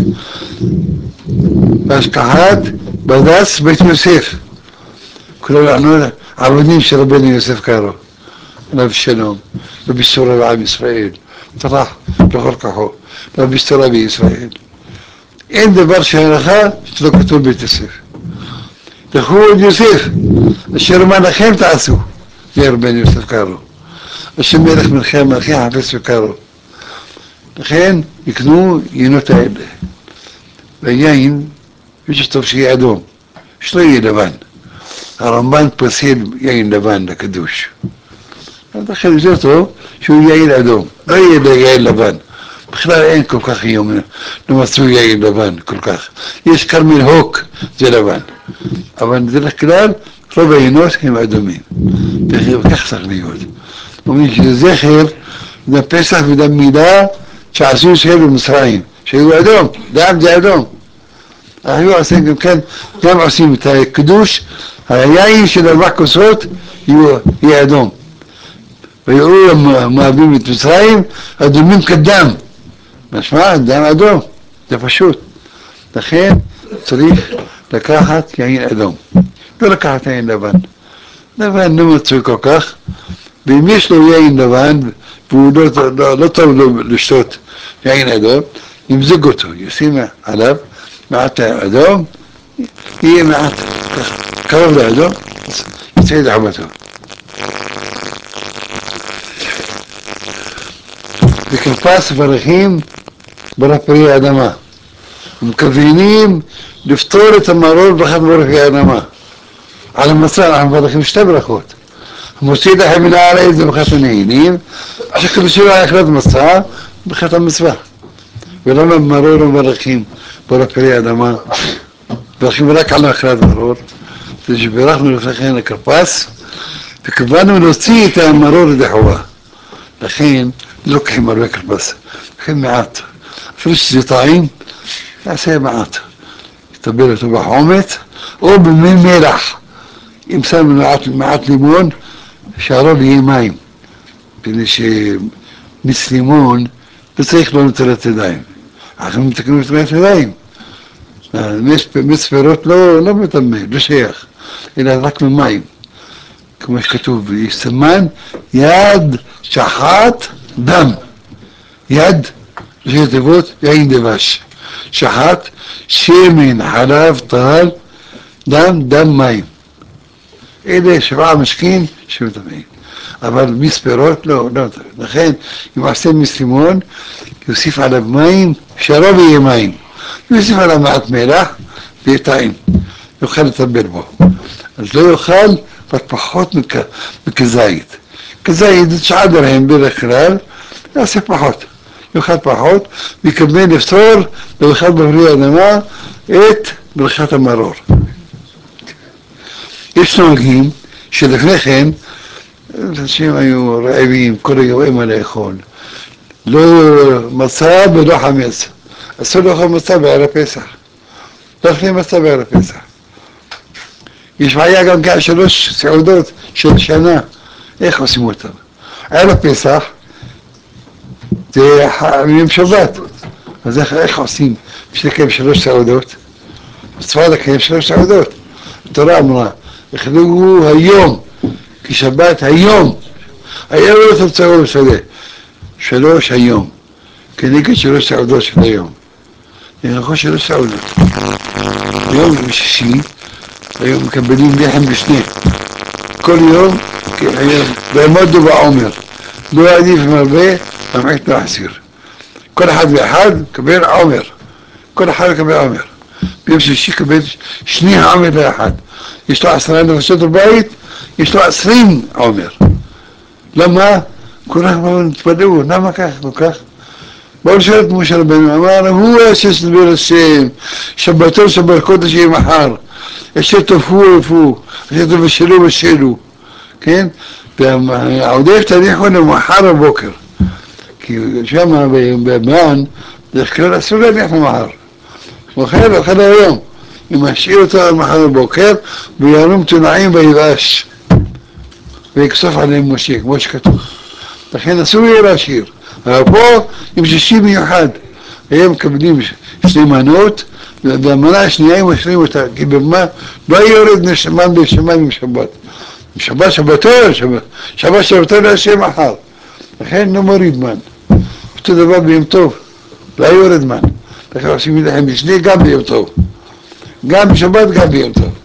Speaker 1: בהשכחת בדס בית יוסף. כולם אנחנו עבדים של רבנו יוסף קארו, עליו שלום, ובשורה בעם ישראל, טרח לכל כוחו, ובשורה בישראל. אין דבר שהלכה שלא כתוב בית יוסף. לכו את יוסף, אשר מה לכם תעשו, זה רבנו יוסף קארו. אשר מלך מלכי מלכי חפץ וקארו. לכן יקנו יינות האלה. והיין, יש טוב שיהיה אדום, שלא יהיה לבן. הרמב"ן פוסל יין לבן לקדוש. לכן זה טוב שהוא יין אדום, לא יהיה יין לבן. בכלל אין כל כך יום, לא מצאו יין לבן כל כך. יש כרמל הוק, זה לבן. אבל בדרך כלל, רוב היינות הם אדומים. וכך צריך להיות. אומרים שזה זכר, דם פסח ודם מילה, שעשו ישראל במצרים, שהיו אדום, דם זה אדום. היו עושים גם כן, גם עושים את הקדוש, היין של ארבע כוסות יהיה אדום. ויראו המואבים את מצרים, אדומים כדם. משמע, דם אדום, זה פשוט. לכן צריך לקחת יין אדום, לא לקחת יין לבן. לבן לא מצוי כל כך, ואם יש לו יין לבן, והוא לא, לא, לא טוב לו לשתות יין אדום, ימזג אותו, ישים עליו מעט אדום, יהיה מעט קרוב לאדום, יצא את עבתו. וכרפס ברכים ברפרי האדמה. ומכוונים לפתור את המרור ברכת ברכי האדמה. על המצה אנחנו מברכים שתי ברכות. מוציא לכם מן הארץ זה ברכת הנהינים, עכשיו כבשו לה אכלת מצה, ברכת המצווה. ולמה במרור מברכים ברפרי האדמה, מברכים רק על אכלת מרור, זה שברכנו לפניכם לכרפס, וכווננו להוציא את המרור לדחובה. לכן לא לוקחים הרבה כרפס, לוקחים מעט. אפילו שזה טעים, נעשה מעט. יטבל אותו בחומת, או במי מלח. אם שם מעט, מעט לימון, שהרוב יהיה מים. בגלל שמיץ לימון לא צריך לא נטילת ידיים. אנחנו מתקנים נטילת ידיים. מיץ פירות לא, לא מטמא, לא שייך, אלא רק ממים. כמו שכתוב, יסמן יד שחט דם. יד, ראשי תיבות, יין דבש. שחט, שמן, חלב, טל, דם, דם, מים. אלה שבעה משקים שמטמאים. אבל מיץ פירות לא, לא. לכן, אם עושה מיץ לימון, יוסיף עליו מים, שהרוב יהיה מים. יוסיף עליו מעט מלח, ויהיה טעים. יוכל לטבל בו. אז לא יאכל רק פחות מכזית. כזה תשעה דרהם בדרך כלל, יעשה פחות, יאכל פחות, ויקבל לפתור בברכת בפרי האדמה את ברכת המרור. יש נוהגים שלפני כן, אנשים היו רעבים, כל היום אין מה לאכול, לא מצה ולא חמץ, אסור לאכול מצה בערב פסח, לא אוכלים מצה בערב פסח. יש בעיה גם כאן שלוש סעודות של שנה, איך עושים אותם? ערב פסח זה יום שבת, אז איך, איך עושים בשביל לקיים שלוש סעודות? מצווה לקיים שלוש סעודות. התורה אמרה, יאכלו היום, כי שבת היום, היום לא תמצאו בשדה, שלוש היום, כנגד שלוש סעודות של היום. יאכלו שלוש סעודות. היום בשישי, היום מקבלים לחם בשני. כל יום, בעמוד ובעומר. לא עדיף מרבה, ממעט לא חסיר. כל אחד ואחד קבל עומר. כל אחד יקבל עומר. ביום שישי קבל שני העומר לאחד. יש לו עשרה נפשות בבית, יש לו עשרים עומר. למה? כולם נתפלאו, למה כך, לא כך? בואו נשאל את משה רבנו, אמר, הוא אשר דבר השם, שבתו שבת קודש יהיה מחר, אשר תופו יפו, אשר תבשלו בשלו, כן? והעודף תניחו למחר בבוקר, כי שם במן, דרך כלל אסור להניח למחר, אוכל, אוכל היום, אם משאיר אותו על מחר בבוקר, ויעלום תונעים ויבאש, ויקסוף עליהם משה, כמו שכתוב. לכן אסור יהיה להשאיר. אבל פה עם שישי מיוחד, היום מקבלים שני מנות, והמנה השנייה הם משאירים אותה, כי במה לא יורד נשמן בשמן עם שבת. עם שבת שבתו, שבת, שבת שבתו להשם מחר. לכן לא מוריד מן. אותו דבר ביום טוב, לא יורד מן. לכן עושים לכם בשני גם ביום טוב. גם בשבת גם ביום טוב.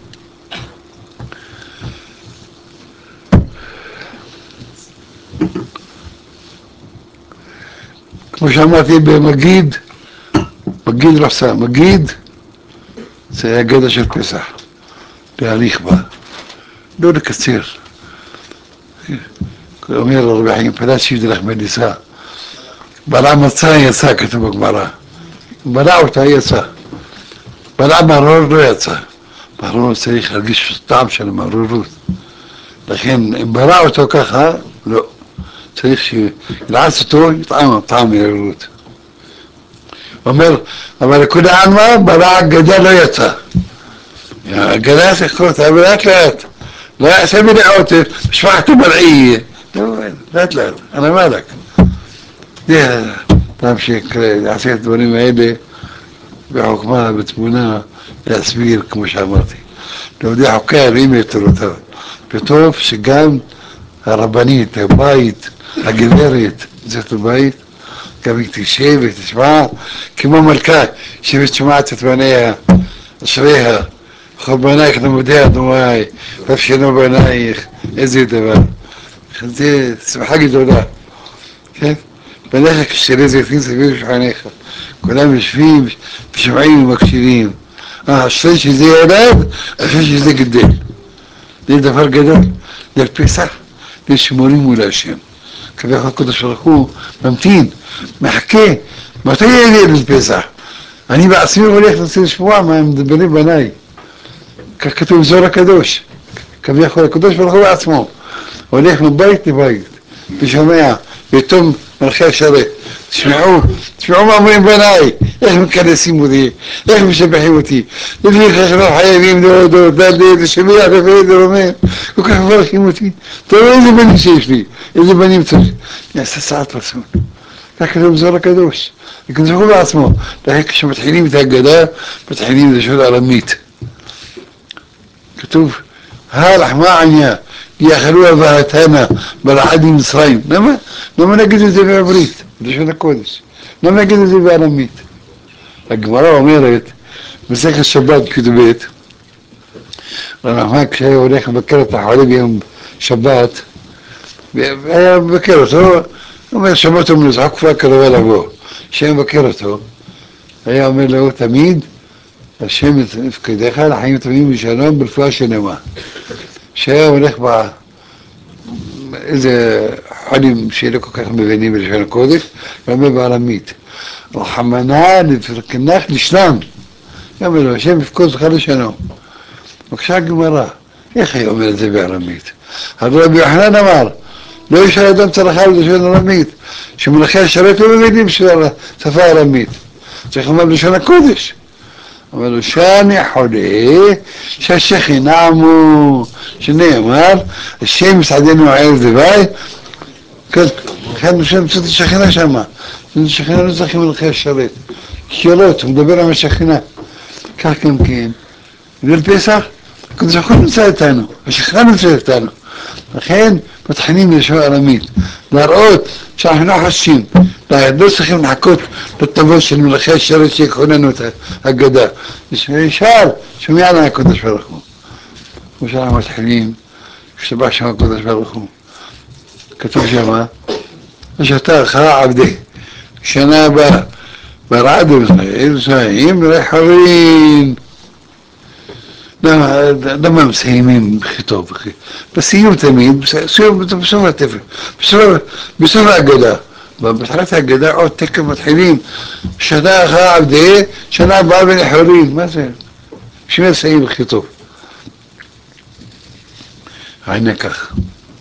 Speaker 1: כמו שאמרתי במגיד, מגיד רסה, מגיד זה הגדה של פסח, להאריך בה, לא לקצר. אומר רבי חיים פלאסי דרך מליסה, בלע מצה יצא, כתוב בגמרא, בלע אותה יצא, בלע מרור לא יצא, מרור צריך להרגיש טעם של מרורות, לכן אם בלע אותו ככה, לא. צריך שילעס אותו, יטעם טעם מרורות. אומר, אבל לכולי עלמא, בלע הגדה לא יצא. הגדה צריך לקרוא אותה לאט לאט. לא יעשה מלאות, משפחת בלעי. לאט לאט, אני מלך. זה להמשיך לעשות את הדברים האלה, בחוכמה, בתמונה, להסביר, כמו שאמרתי. לעובדי חוקי הרים יותר אותם. וטוב שגם הרבנית, הבית, הגברת, זאת הבית, גם היא תשב ותשמע, כמו מלכה ששומעת את בניה, אשריה, כל בנייך נמודי אדומי, ואפשנו בנייך, איזה דבר. זה שמחה גדולה, כן? בנייך כשרי זיתים סביב שולחניך, כולם יושבים ושומעים ומקשיבים. אה, אשרי שזה ילד, אשרי שזה גדל. זה דבר גדול, זה פסח. לשמורים מול השם. כביכול הקדוש ברוך הוא ממתין, מחכה, מתי יהיה לי פסח? אני בעצמי הולך לצל לשמוע מה הם מדברים בניי. כך כתוב זוהר הקדוש. כביכול הקדוש ברוך הוא בעצמו. הולך מבית לבית, ושומע, ותום מלכי השרת. תשמעו, תשמעו מה אומרים בניי, איך מכנסים אותי, איך משבחים אותי. לפי חשבון חייבים להודות, להדליק, לשמיע, לפי דרומים, כל כך מברכים אותי. תראו איזה בנים שיש לי, איזה בנים צריך. נעשה סעת רצון. כך כתוב זוהר הקדוש. הקדוש ברוך הוא בעצמו. לכן כשמתחילים את ההגדה, מתחילים לשון ארמית. כתוב, הלך מה עניין? יאכלו אבהתנה בלעד ממצרים. למה? למה נגיד את זה בעברית? בלשון הקודש. למה נגיד את זה בארמית? הגמרא אומרת, מסכת שבת כתוב, רבי כשהיה הולך לבקר את החולה ביום שבת, והיה מבקר אותו, הוא אומר, שבת הוא מנזחה כפר קרבה לבוא. כשהיה מבקר אותו, היה אומר לו תמיד, השם יפקדך לחיים טובים ושלום ברפואה שלמה. כשהיה הולך איזה חולים שלא כל כך מבינים בלשון הקודש, ואומר בארמית, רחמנא לפרקנך לשלם, אומר לו, השם יפקוד לך לשלום. בבקשה הגמרא, איך היא אומרת את זה בארמית? אבל רבי יוחנן אמר, לא ישאל אדם צלחה בלשון ארמית, שמלכי השרת לא מבינים שפה ארמית, צריך לומר בלשון הקודש. אבל לו שאני חולה, שהשכינה עמו, שנאמר, השם יסעדנו ערב דווי, כאן בשביל למצוא את השכינה שמה, השכינה לא צריכים מלכי השרת, קירות, הוא מדבר עם השכינה, כך גם כן, בליל פסח, הקדוש ברוך הוא נמצא איתנו, השכינה נמצא איתנו, לכן מתחילים בלשון ארמית, להראות שאנחנו לא חשים, לא צריכים לחכות לתבוא של מלכי השרת שיקחוננו את ההגדה, ישר שומע לנו הקדוש ברוך הוא, כמו שאנחנו מתחילים, השתבח שם הקדוש ברוך הוא, כתוב שמה, ושאתה אחרא עבדי, שנה הבאה, ברעד ובשעים רחבים, למה מסיימים הכי טוב? בסיום תמיד, בסוף התפר, בסוף ההגדה, בתחילת ההגדה עוד תקף מתחילים, שנה אחרא עבדי, שנה הבאה ונחרים, מה זה? בשביל מסיים הכי טוב. הנה כך.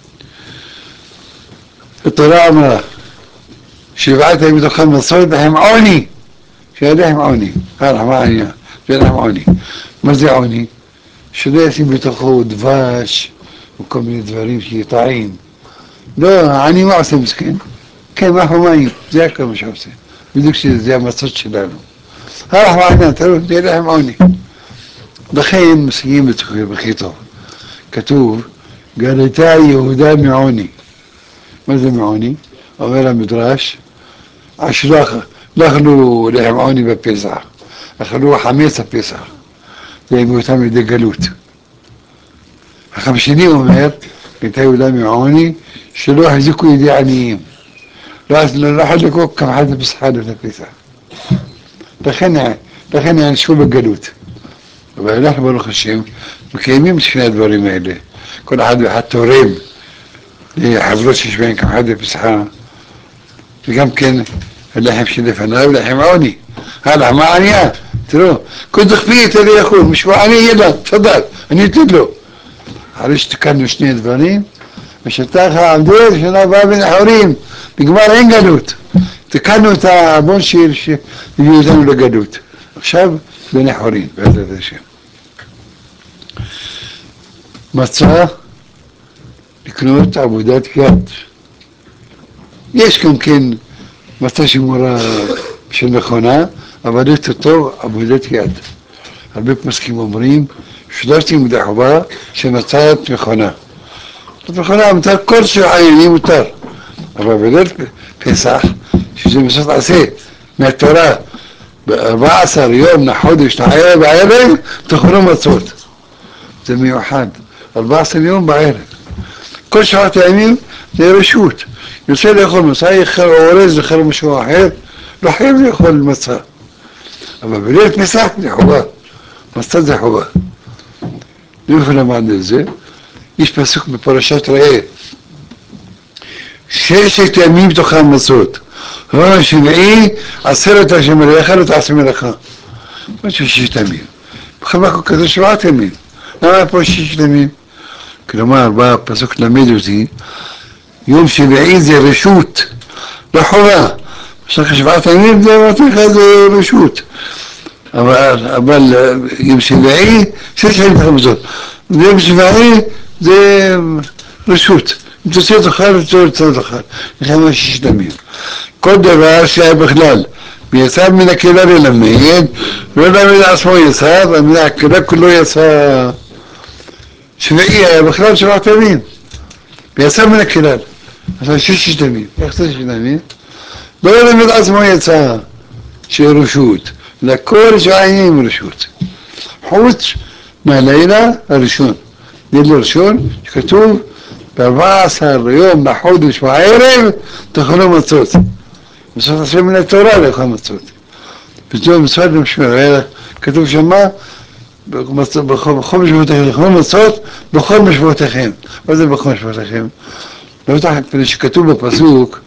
Speaker 1: התורה אמרה, שבעת הימים מתוכם מסורת להם עוני, שיהיה להם עוני, הלאה, מה העניין? שיהיה להם עוני. מה זה עוני? שלא ישים בתוכו דבש וכל מיני דברים שיהיה טעים. לא, העני מה עושה מסכן? כן, מה מים, זה הכל מה שעושה. בדיוק שזה המצות שלנו. הלאה, מה העניין? תראו, שיהיה להם עוני. לכן מסיים בתוכו בכי טוב. כתוב, גלתה יהודה מעוני. מה זה מעוני? אומר המדרש, שלא אכלו לחם עוני בפסח, אכלו חמץ הפסח, והיו אותם לידי גלות. החמשני אומר, גלתה יהודה מעוני, שלא החזיקו ידי עניים, לא חלקו כמה חד הפסחה לפסח. לכן יענשו בגלות. אבל אנחנו ברוך השם, מקיימים את שני הדברים האלה. כל אחד ואחד תורם לחברות שיש בהן כמה חד הפסחה, וגם כן הלחם שלפניו, לחם עוני. הלאה, מה ענייה? תראו, כל דכפי תראי יכול, משהו עני ידע, תפדל, אני אתן לו. אחרי שתקנו שני דברים, ושתך העבדי לשנה הבאה ונחורים, נגמר אין גלות. תקנו את הבון שיר שהביאו אותנו לגלות. עכשיו בנחורים, בעזרת השם. מצא לקנות עבודת יד. יש גם כן מצא שמורה של מכונה, אבל יש אותו עבודת יד. הרבה פסקים אומרים, שלושת לימודי חובה שמצאת מכונה. מכונה מותר כל שעיינים מותר, אבל בליל פסח, שזה מסות עשה מהתורה, ב-ארבעה עשר יום לחודש לערב בערב, תאכלו מצות. זה מיוחד, ארבעה עשר יום בערב. כל שעות הימים זה רשות. יוצא לאכול מצה, יאכל אורז, יאכל משהו אחר, לא חייב לאכול מצה. אבל בליל פסח זה חובה, מצה זה חובה. איפה למד את זה? יש פסוק בפרשת ראה, ששת ימים תאכל מצות, יום השביעי עשרת השם מלאכה לא תעשה מלאכה. מה זה ששת ימים? בכל מקום כזה שבעת ימים. למה פה ששת ימים? כלומר, בא הפסוק למד אותי, יום שביעי זה רשות, לא חובה. בסך שבעת ימים זה אמרתי לך זה רשות. אבל, אבל יום שביעי, שש ימים תאכל מצות. יום שביעי זה רשות. אם תוציא תאכל, תוציא תאכל. לכן מה ששת ימים. כל דבר שהיה בכלל, ויצא מן הקהילה ללמד, ולא ללמד עצמו יצא, ומן הקהילה כולו יצא שביעי היה בכלל שבעת ימים, ויצא מן הכלל, אז ששת ימים. איך זה ששת ימים? לא ללמד עצמו יצא שרשות, לכל שבעה ימים רשות, חוץ מהלילה הראשון. לילה הראשון שכתוב בארבע עשר יום לחודש בערב תאכלו מצות. מצוות עשו מן התורה לאכול מצות. וזו מצוות למשמר, כתוב שמה בכל משבועותיכם, לאכול מצות בכל משבועותיכם. מה זה בכל משבועותיכם? בטח שכתוב בפסוק,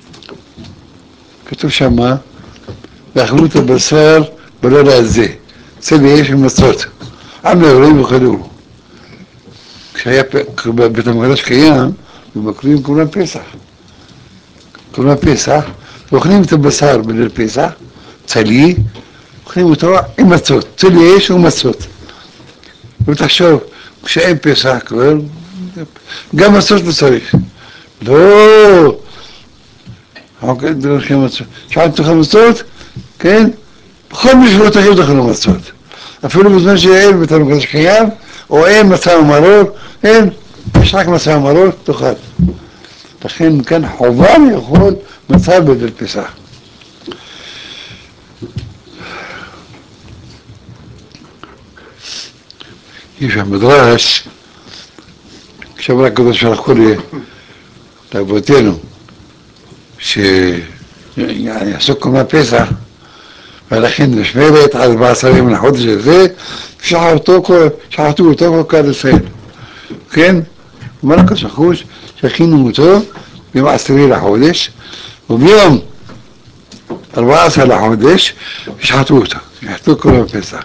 Speaker 1: כתוב שמה, ואכלו את הבשר בלילה הזה, צל ויש ומצות, עם לאלוהים וכלו. כשהיה בית המקדש קיים, ומקריבים כולם פסח. כולם פסח, ואוכלים את הבשר בליל פסח, צלי, אוכלים אותו עם מצות, צל יש ומצות. ותחשוב, כשאין פסח כבר, גם מצות לא צריך. לא, שאל תאכל מצות, כן? בכל משמעות תאכל תאכל מצות. אפילו בזמן שאין בית המקדש קיים, או אין מצה ומרור, אין, יש רק מצה ומרור, תאכל. לכן כאן חובה לאכול מצה בליל פסח. יש המדרש, כשאמר הקדוש ברוך הוא לאבותינו, שיעשו קומה פסח, ולכן משמרת עד ארבעה עשר ימים לחודש הזה, שחטו אותו כל כלל ישראל. כן? אמר הקדוש ברוך הוא שהכינו אותו ביום עשירי לחודש, וביום ארבעה עשר לחודש שחטו אותו, שחטו קומה פסח.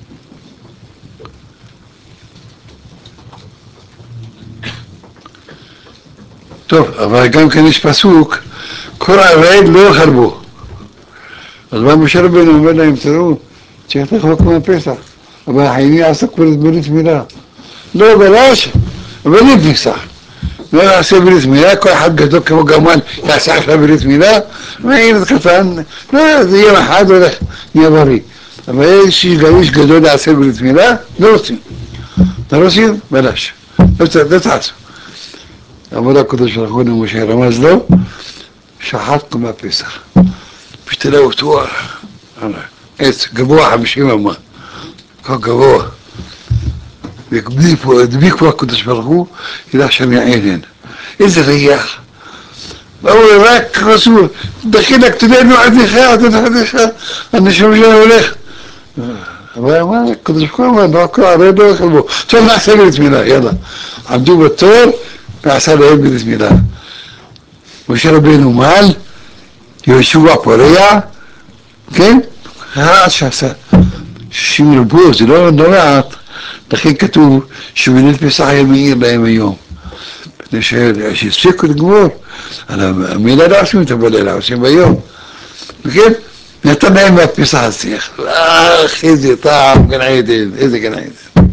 Speaker 1: טוב, אבל גם כן יש פסוק, כל הערב לא אוכל בו. אז מה משה רבנו אומר להם, תראו, צריך לאכול כמו הפסח, אבל החייני עסק ברית מילה. לא בלש, אבל בלי פסח. לא יעשה ברית מילה, כל אחד גדול כמו גמל יעשה עכשיו ברית מילה, וילד קטן, לא, זה יום אחד הולך, נהיה בריא. אבל יש איש גדול יעשה ברית מילה, לא רוצים. לא רוצים? בלש. לא תעשו. אמר הקדוש ברוך הוא למשה, רמז לו, שחט כמו הפסח. ותלה אותו, עץ גבוה חמישים אמה, כה גבוה. ודביק פה הקדוש ברוך הוא, ידע שם יעינן. איזה ריח. והוא רק רסול, דחילק, תדענו עדיך, עדיך, הנשום שלנו הולך. אבל אמר, הקדוש ברוך הוא אמר, לא הכל, הרי לא הכל בו. טוב, נעשה ברית מילה, יאללה. עמדו בתור, ועשה להם ברית מילה. משה רבנו מעל, יהושע פורע, כן? רעש שעשה. שישים רבו, זה לא מעט. לכן כתוב שבליל פסח היה מאיר להם היום. מפני שהספיקו לגמור, על המילה לא עושים אותה בלילה, עושים ביום. וכן? נתן להם מהפסח השיח. אך, איזה טעם, גן עדן, איזה גן עדן.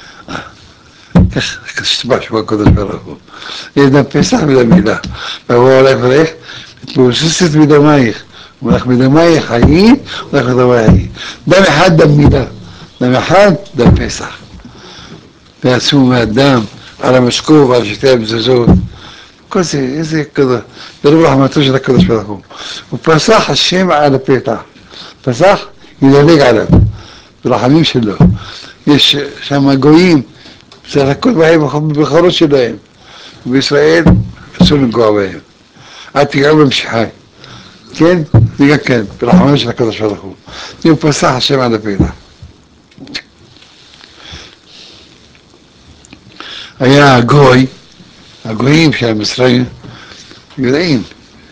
Speaker 1: כך שתבש בקודש ברוך הוא. יש פסח ולמילה. והוא הולך ולך, מתבוססת מדמייך. הוא הולך מדמייך חיי, הולך מדמייך חיי. דם אחד דם מילה. דם אחד דם פסח. ועשו מהדם על המשקוף ועל שתי המזוזות. כל זה, איזה כזה, ברוב רחמתו של הקדוש ברוך הוא. הוא פסח השם על הפתח. פסח, ידלג עליו. ברחמים שלו. יש שם גויים, צריך לקוד בהם בחורות שלהם. בישראל אסור לנגוע בהם. אל תיגעו במשיחי. כן? תיגע כן, ברחמנו של הקדוש ברוך הוא. הוא פסח השם על הפתח. היה הגוי, הגויים של המצרים, יודעים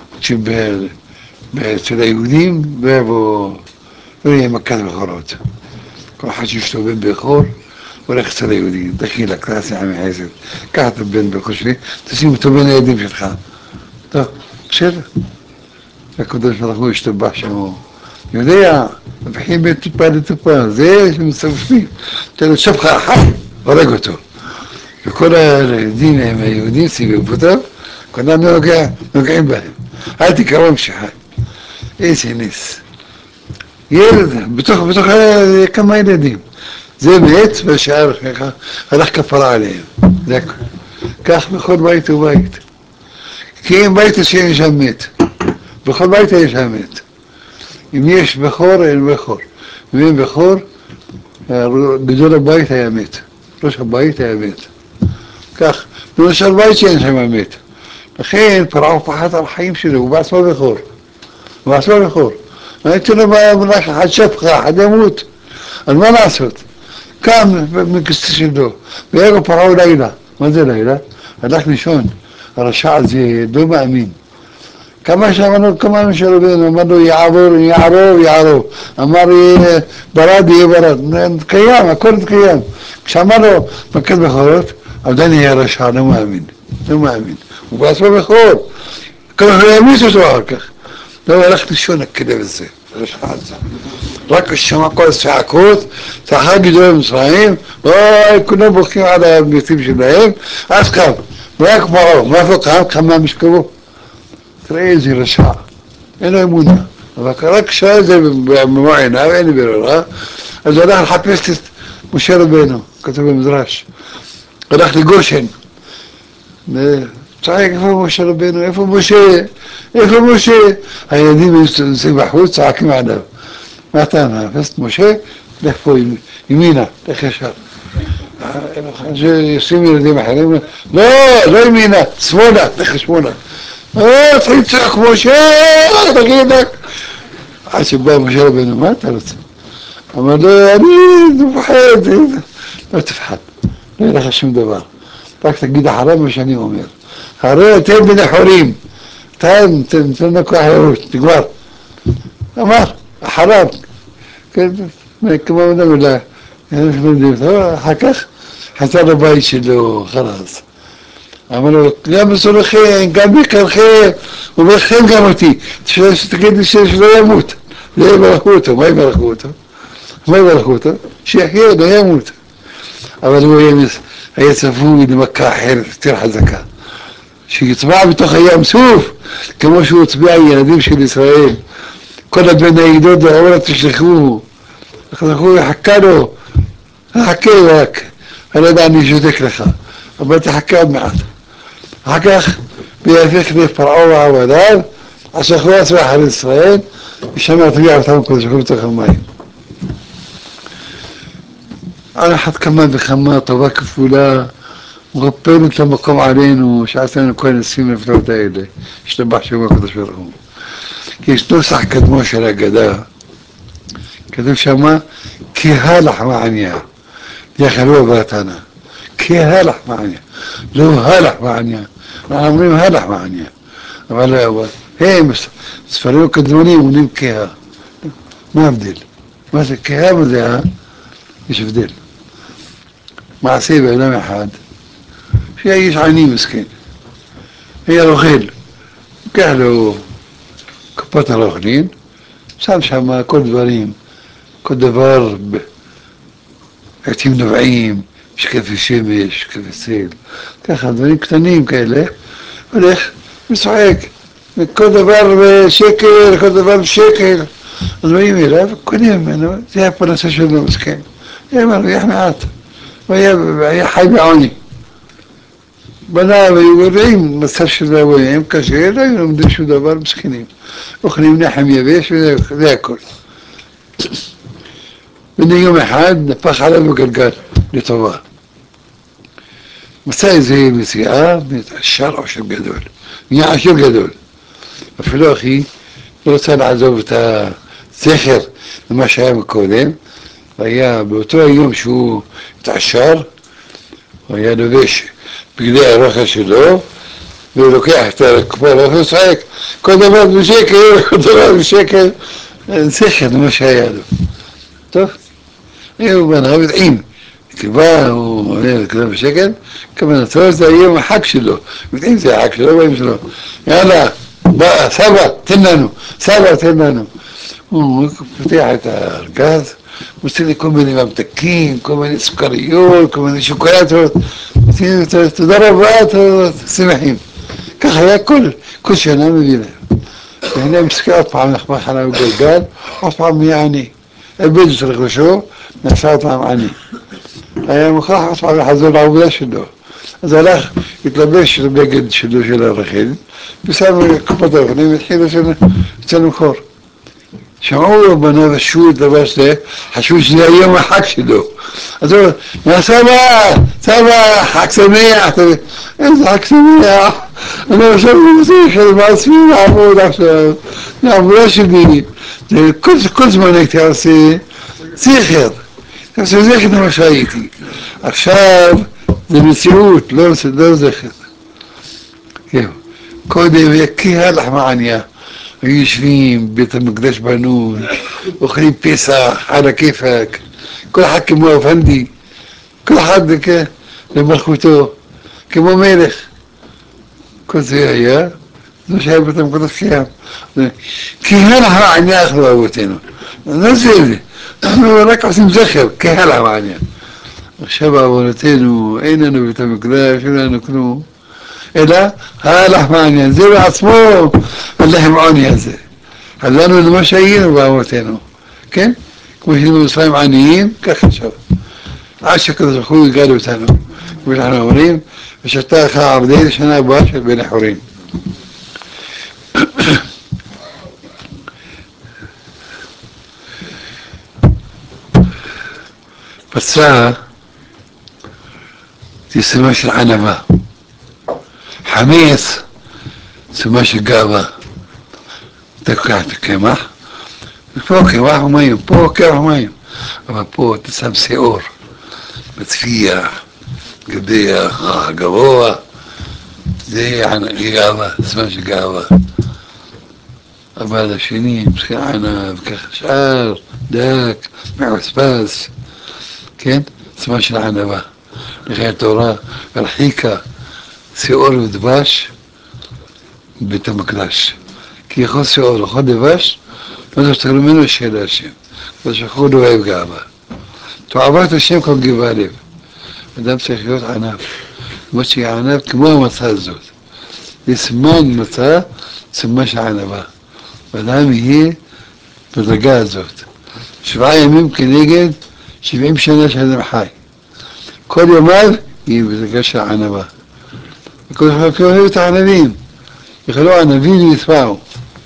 Speaker 1: שאצל היהודים לא יבוא, לא יהיה מכת בכורות. כל אחד שישתובב בכור, הולך אצל היהודים, דחילה, קלאסי, עמי חסד, קח את הבן בכור שלי, תשים אותו בין הידים שלך. טוב, בסדר. הקדוש ברוך הוא השתבח שמו. יודע, מבחין בין טיפה לטיפה, זה שמצטרפים. תן לו שפחה אחת, הורג אותו. וכל היהודים הם היהודים סביב אותו, כולם נוגעים בהם. אל תקראו המשיחי. איזה נס. ילד, בתוך, בתוך כמה ילדים. זה מת והשאר הלך כפרה עליהם. זה הכל. כך בכל בית ובית. כי אם בית השם שם מת. בכל בית יש שם מת. אם יש בכור, אין בכור. אם אין בכור, גדול הבית היה מת. ראש הבית היה מת. כך, למשל בית שאין שם מת. לכן פרעה פחד על החיים שלו, הוא בעצמו בכור. הוא בעצמו בכור. הייתי לו במלאך אחד שפחה, אחד ימות. אז מה לעשות? קם מכסתי שלו, והרגע פרעה לילה. מה זה לילה? הלך לישון. הרשע הזה לא מאמין. כמה שאמרנו, כמה משה רבינו, אמרנו יעבור, יערוב, יערוב, אמר ברד, יהיה ברד, קיים, הכל קיים. כשאמרנו מכת בכורות, עדיין יהיה רשע, לא מאמין, לא מאמין, הוא בעצמו בכור, כמה הוא ימיס אותו אחר כך, לא הלך לישון הכלב הזה, רשע הזה. רק כששמע כל הצעקות, צעקה גדולה במצרים, אוי, כולם בוכים על הביתים שלהם, אז קם, רק פרעה, מאיפה קם? קם מהמשכבו. תראה איזה רשע, אין לו אמונה, אבל רק כשהיה זה במו עיניו, אין לי ברירה, אז הוא הלך לחפש את משה רבינו, כתוב במדרש, הלך לגושן, צעק איפה משה רבינו, איפה משה, איפה משה, הילדים יוצאים בחוץ, צעקים עליו, מה אתה מחפש את משה? לך פה ימינה, לך ישר, שישים ילדים אחרים, לא, לא ימינה, שמאלה, לך שמאלה, אה, תחיל צעק משה, תגיד לך. עד שבא משה רבינו, מה אתה רוצה? אמר לו, אני מפחד, לא תפחד, לא יהיה לך שום דבר. רק תגיד אחריו מה שאני אומר. הרי אתם בני חורים, אתם, תן לך חירות, נגמר. אמר, אחריו, כמו מדבר לה, אחר כך חזר לבית שלו, חלאס. אמר לו, גם בסולחים, גם בקרכם, וברכם גם אותי, שתגיד לי שלא ימות, לא יברכו אותו, מה יברכו אותו? מה יברכו אותו? שיחיה, לא ימות. אבל הוא היה צפוי למכה אחרת, יותר חזקה, שיצבע בתוך הים סוף, כמו שהוא הצביע ילדים של ישראל, כל הבן הידות והעולה תשלחו, הוא יחכה לו, חכה רק, אני לא יודע, אני שותק לך, אבל תחכה עוד מעט. אחר כך ביהפך לפרעה ועבדיו, אשכחו עצמם אחרי ישראל, ושם יטביע אותם קודש ברוך הוא בתוך המים. על אחת כמה וכמה טובה כפולה, מרפאנו למקום עלינו, שעשה לנו כל הניסים והנפלאות האלה, השתבח שמו הקדוש ברוך הוא. כי יש נוסח קדמו של הגדה, כתוב שמה, כהה לחמניה, יאכלו בתנא, כהה לחמניה, לא הלך מעניה. אנחנו אומרים הלך מעניה, אבל לא יבוא. הם, ספרים הקדמונים אומרים כהה. מה ההבדל? מה זה כהה וזה הא? יש הבדל. מעשה באדם אחד, שהיה איש עני מסכן, היה רוכל, לקח לו קופת הרוכלים, שם שם כל דברים, כל דבר, עצים נובעים, שקפי שמש, שקפי צל, ככה דברים קטנים כאלה, הולך משחק, כל דבר בשקל, כל דבר בשקל, אז באים אליו, קונים ממנו, זה היה פרנסה שלו מסכן, היה מרוויח מעט, והיה חי בעוני. בניו היו יודעים, מצב שלו הם קשה, לא היו לומדים שום דבר מסכנים, אוכלים לחם יבש וזה הכל. בני יום אחד נפח עליו בגלגל לטובה. מצא איזה מציאה, עשר עושר גדול, נהיה עשיר גדול. אפילו אחי לא רוצה לעזוב את הזכר למה שהיה מקודם, והיה באותו היום שהוא התעשר, הוא היה לובש בגדי הרוחל שלו, והוא לוקח את הקופה והוא צועק, כל דבר בשקל, כל דבר בשקל, זכר למה שהיה לו. טוב, הוא בנהב יודעים, כיבה הוא עולה כזה בשקל, כוונתו זה היום החג שלו, יודעים זה החג שלו, באים שלו, יאללה, בא, סבא, תן לנו, סבא, תן לנו. הוא פותח את הארגז, מוציא לי כל מיני ממתקים, כל מיני סוכריות, כל מיני שוקולטות, תודה רבה, שמחים. ככה היה כל, כל שנה מביא להם. והנה מסכים עוד פעם נחמח עליו בגלגל, עוד פעם נהיה עני. איבד את רכושו, נעשה עוד פעם עני. היה מוכרח עוד פעם לחזור לעבודה שלו. אז הלך, התלבש בבגד שלו של הרחל, ושם קופת הרחלים והתחילו אצל למכור. שמעו בניו השו את לבש זה, חשבו שזה היום החג שלו. אז הוא אומר, מה סבא? סבא, חג שמח. איזה חג שמח? אני עכשיו מוזיך, בעצמי לעבוד עכשיו. זה העבודה שלי. כל זמן הייתי עושה זכר. אני עושה זכר למה שהייתי. עכשיו זה מציאות, לא זכר. קודם כי לחמה עניה, היו יושבים, בית המקדש בנוי, אוכלים פסח, על הכיפק, כל אחד כמו אפנדי, כל אחד למלכותו, כמו מלך. כל זה היה, זה שהיה בית המקדש קיים. כי לחמה עניה אכלו אבותינו. לא זה זה, אנחנו רק עושים זכר, כי לחמה עניה. עכשיו בעוונותינו, אין לנו בית המקדש, אין לנו כלום. אלא הלך מעניין, זה בעצמו הלחם עוני הזה. חזרנו למה שהיינו באבותינו, כן? כמו שהיינו במצרים עניים, ככה עכשיו. עד שהקדוש ברוך הוא יגאל אותנו, כמו שאנחנו אומרים, ושתה לך עבדי לשנה הבאה של בני חורין. מצה זה סימן של ענווה. חמץ סימן של גאווה. אתה לוקח את הקמח, ופה קמח ומים, פה קמח ומים, אבל פה אתה שם שיעור, מצפיח, גדח, גבוה, זה גאווה, סימן של גאווה. אבל השני, ענב, ככה שאר, דק, מעוספס, כן? סימן של ענווה. לכן התורה הרחיקה שיעור ודבש בית המקדש. כי יכול שיעור, יכול דבש, מה שתקרא ממנו שאלה השם. ושכחו לא אוהב גאווה. תועבת השם כל גבעה לב. אדם צריך להיות ענב. כמו שיהיה ענב כמו המצה הזאת. זה סימן מצה, סימן של ענבה. ואדם יהיה בדרגה הזאת. שבעה ימים כנגד שבעים שנה שאדם חי. כל יומיו יהיה בדרגה של ענבה. וכל אחד אוהב את הענבים. יכלו ענבים ויתפעו.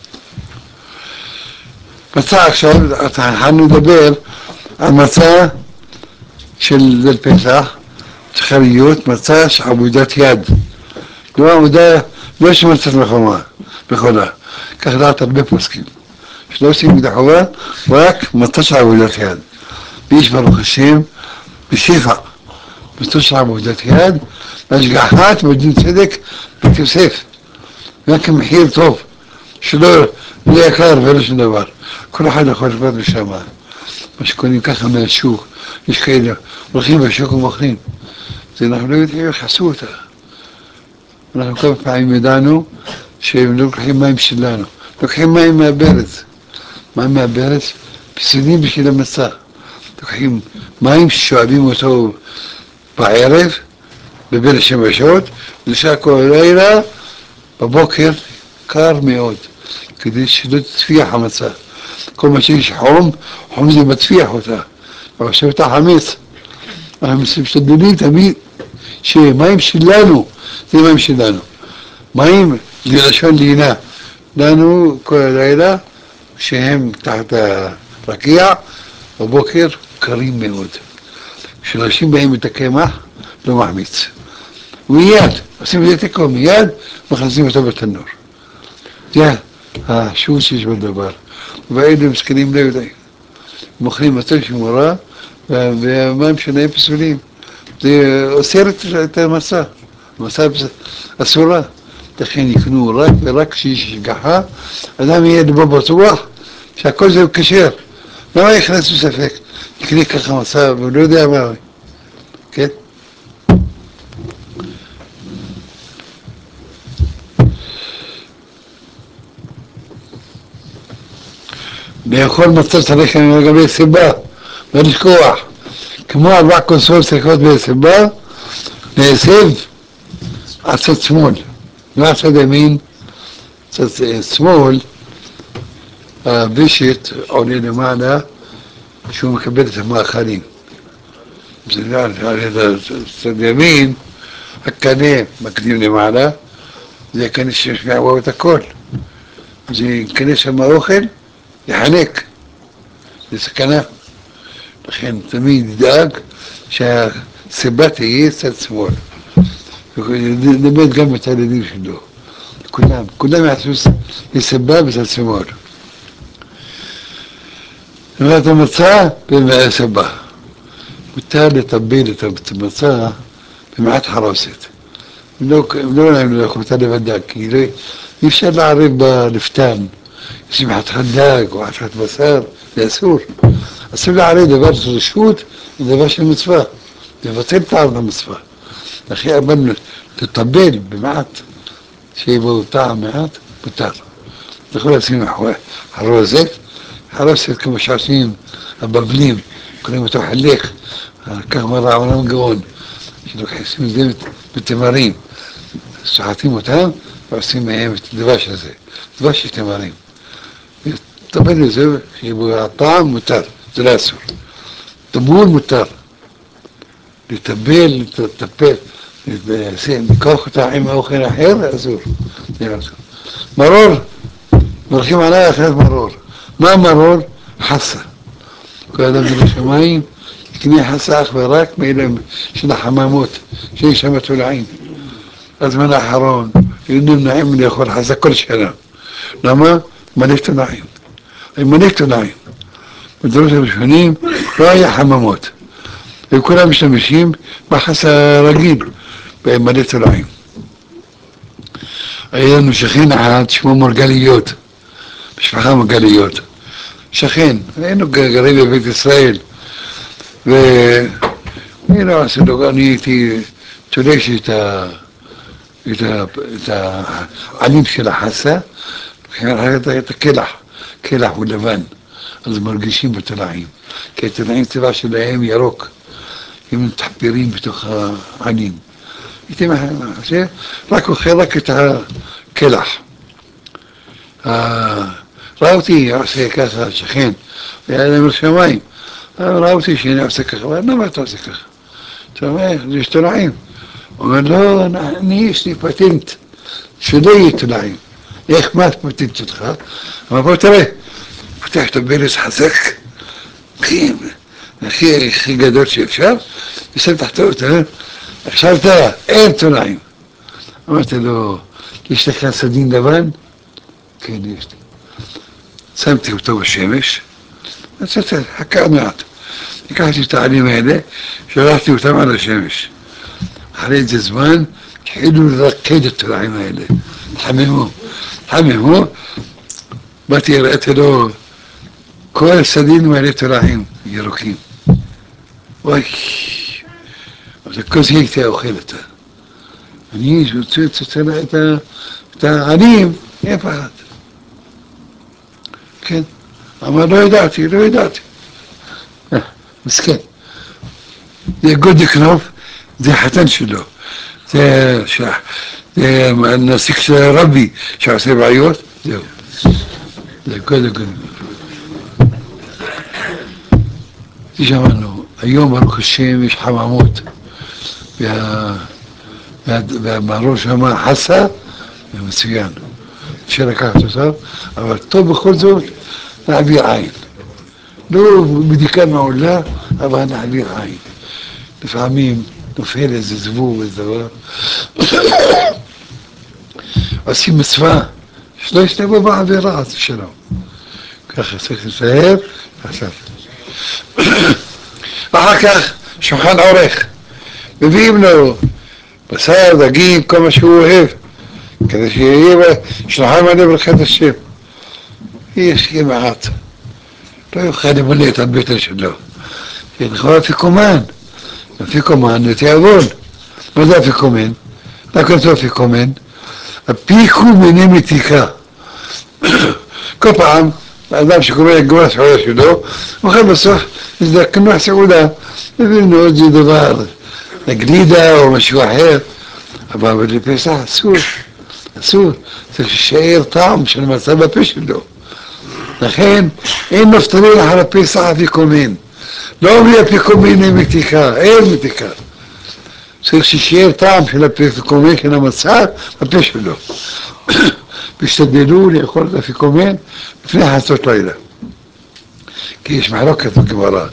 Speaker 1: מצה עכשיו, התחלנו לדבר על מצה של ליל פסח, צריכה להיות מצה של עבודת יד. לא עבודה, לא שמצת מכונה, מכונה. כך דעת הרבה פוסקים. שלא עושים את החובה, רק מצה של עבודת יד. ויש ברוך השם, בשפע, מצה של עבודת יד, להשגחת בדין צדק בית יוסף. רק מחיר טוב, שלא לא יקר ולא שום דבר. כל אחד יכול לבד לשם. מה שקונים ככה מהשוק, יש כאלה, הולכים בשוק ומוכרים. זה אנחנו לא יודעים איך עשו אותה. אנחנו כמה פעמים ידענו שהם לא לוקחים מים שלנו, לוקחים מים מהברז. מים מהברז, פסולים בשביל המצה. לוקחים מים ששואבים אותו בערב, בבין השמשות, ונשאר כל הלילה, בבוקר קר מאוד, כדי שלא תצפיח המצה. כל מה שיש חום, חום זה מצפיח אותה. אבל עכשיו אתה חמץ. אנחנו משתדלים תמיד שמים שלנו, זה מים שלנו. מים ללשון לינה. לנו כל הלילה, שהם תחת הרקיע, בבוקר קרים מאוד. כשנשים בהם את הקמח, לא מחמיץ. ומיד, עושים את זה תקו, מיד מכניסים אותו בתנור. זה השול שיש בדבר. ואלה מסכנים לא יודעים. מוכנים מצה שמורה, והמים שלהם פסולים. זה אוסר את המצה. המצה אסורה. לכן יקנו רק ורק כשיש השגחה, אדם יהיה לבוא בטוח שהכל זה כשר. למה יכנסו ספק? יקנה ככה מצה ולא יודע מה הוא. כן? לאכול מצה צריך לגבי סיבה, לא לשכוח. כמו ארבע כוסות צריכות בסיבה, להסב עצת שמאל. לא עצת ימין, עצת שמאל, הוושט עולה למעלה, שהוא מקבל את המאכלים. זה לא על עצת ימין, הקנה מקדים למעלה, זה הקנה שמשמיע בו את הכל. זה קנה שם האוכל, יחלק, זה סכנה. לכן תמיד ידאג שהסיבה תהיה צד שמאל. ולמד גם את הילדים שלו. כולם, כולם יעשו סיבה בצד שמאל. ואת המצה בסיבה. מותר לטבל את המצה במעט חרוסת. הם לא, הם לא נעים לאכול אותה לבדה, כי לא, אי אפשר לערב בלפתן. שמחת חדג או חתיכת בשר, זה אסור. אסור לערב דבר של רשות ודבר של מצווה. לבטל את הערב המצווה. לכן אבל תטבל במעט, שיהיה בו טעם מעט, מותר. יכול לשים חרוזת, חרוזת כמו שעושים הבבלים, קוראים אותו חלק, כך אמר העולם גאון, שלוקחים את זה בתמרים, סוחטים אותם ועושים מהם את הדבש הזה, דבש של תמרים. טבל לזה, שיהיה בו הטעם מותר, זה לא אסור. טבול מותר. לטבל, לטפל, לקוח אותה עם האוכל אחר, אסור. מרור, מרחים עליי אחרת מרור. מה מרור? חסה. כל אדם מן השמיים, יקנה חסה אך ורק מאלה של החממות, שיש שם תולעים. הזמן האחרון, היינו נעים לאכול חסה כל שנה. למה? מלא תולעים. מלא תולעים. בדורות הראשונים לא היה חממות. וכולם משתמשים בחסה רגיל, במלא תולעים. היה לנו שכן אחד, שמו מרגליות, משפחה מרגליות. שכן, היינו גרים בבית ישראל, ואני לא עושה לו, אני הייתי תולש את, ה... את, ה... את העלים של החסה, את הכלח, כלח הוא לבן, אז מרגישים בתולעים, כי התולעים צבע שלהם ירוק. הם מתחפרים בתוך העלים. הייתי מחשב, רק אוכל רק את הכלח. ראה אותי עושה ככה, שכן, והיה להם שמיים. ראה אותי שאני עושה ככה, אבל למה אתה עושה ככה? אתה אומר, זה תולעים. הוא אומר, לא, אני יש לי פטנט, שלא יהיה תולעים. איך, מה הפטנט שלך? אבל בוא תראה, פותח את הברז חזק, הכי, הכי גדול שאפשר, ושם תחתו אותה, עכשיו תראה, אין תולעים. אמרתי לו, יש לך סדין לבן? כן, יש לי. שמתי אותו בשמש, וצאתי, חכה מעט. לקחתי את העלים האלה, שלחתי אותם על השמש. אחרי איזה זמן, התחילו לרקד את התולעים האלה. חממו, חממו, באתי, הראיתי לו, כל סדין מלא תולעים ירוקים. וואי, אבל כל זה הייתי אוכל אותה. אני רוצה לה את העלים, אין פחד. כן, אבל לא ידעתי, לא ידעתי. מסכן. זה גודקנוב, זה חתן שלו. זה נסיק של הרבי שעושה בעיות, זהו. זה גודקנוב. שמענו, היום ברוך השם יש חממות, והמרור שם חסה, זה מצוין. אפשר לקחת אותה, אבל טוב בכל זאת להעביר עין. לא בדיקה מעולה, אבל להעביר עין. לפעמים נופל איזה זבוב, איזה דבר. עושים מצווה, שלא ישתבוא בעבירה, אז שלום. ככה צריך לסהר, עכשיו. ואחר כך שולחן עורך, מביאים לו בשר, דגים, כל מה שהוא אוהב, כדי שיהיה שולחן מלא ברכת השם. יש יהיה מעט, לא יוכל למלא את הבטן שלו. יכול אפיקומן, אפיקומן זה תיאבון. מה זה אפיקומן? מה כתוב אפיקומן? הפיקו מיני מתיקה. כל פעם, האדם שקורא לגמר הסעודה שלו, אוכל בסוף איזה קנוח סעודה, מביאים לו עוד דבר, גלידה או משהו אחר, אבל לפסח אסור, אסור, צריך שישאר טעם של מצב בפה שלו. לכן אין נפתלי אחר הפסח אפיקומן, לא אומרים אפיקומן אין מתיקה, אין מתיקה. צריך שישאר טעם של אפיקומן של המצב בפה שלו. והשתדלו לאכול את אפיקומן לפני חצות לילה. כי יש מחלוקת בגמרא.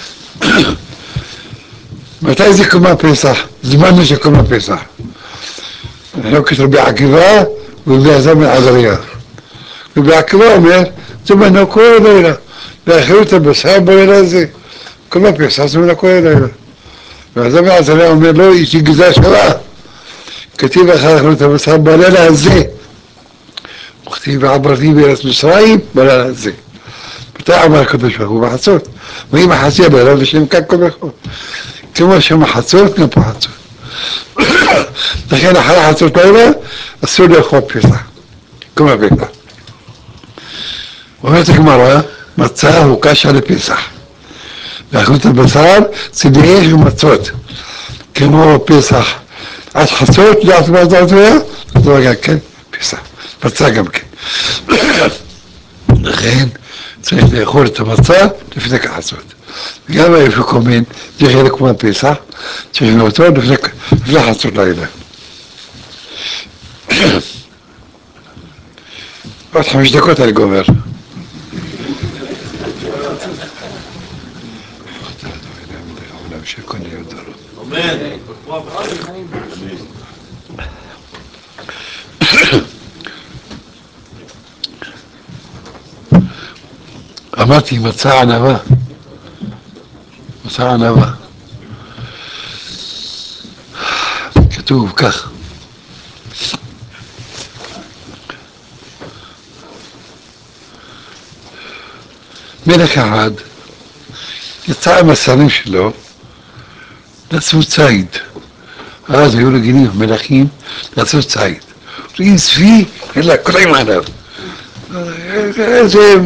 Speaker 1: מתי זה קומה פסח? זמן של קומה פסח. מחלוקת רבי עקיבא ורבי אלעזר בן עזריה. רבי עקיבא אומר, זמנו כל הלילה. לאכול את הבשר בלילה הזה. קומה פסח זמנו כל הלילה. ואלעזר בן עזריה אומר, לא, יש לי גזרה שווה. כתיב אחר אכלו את הבשר בלילה הזה. וכתיב ועברתי בארץ מצרים בלילה הזה. מתי אמר הקדוש ברוך הוא? בחצות. ויהי מחצי בלילה ושם כאן כל בכל. כמו שם חצות, גם פה חצות. לכן אחרי חצות לילה אסור לאכול פסח. כמו הפסח. אומרת הגמרא, מצה הוא קשה לפסח. ואכלו את הבשר, צדי אש ומצות. כמו פסח. עד חצות, יודעת מה זה היה? זה גם כן פסח. מצה גם כן. לכן צריך לאכול את המצה לפני כחצות. גם האפיקומן, זה חלק כמו הפסח, צריך לאכול אותו לפני חצות לילה. עוד חמש דקות אני גומר. אמרתי מצא ענבה, מצא ענבה. כתוב כך. מלך אחד יצא עם השרים שלו לעשות ציד. אז היו רגילים מלכים לעשות ציד. רואים צבי, אלא קוראים עליו. איזה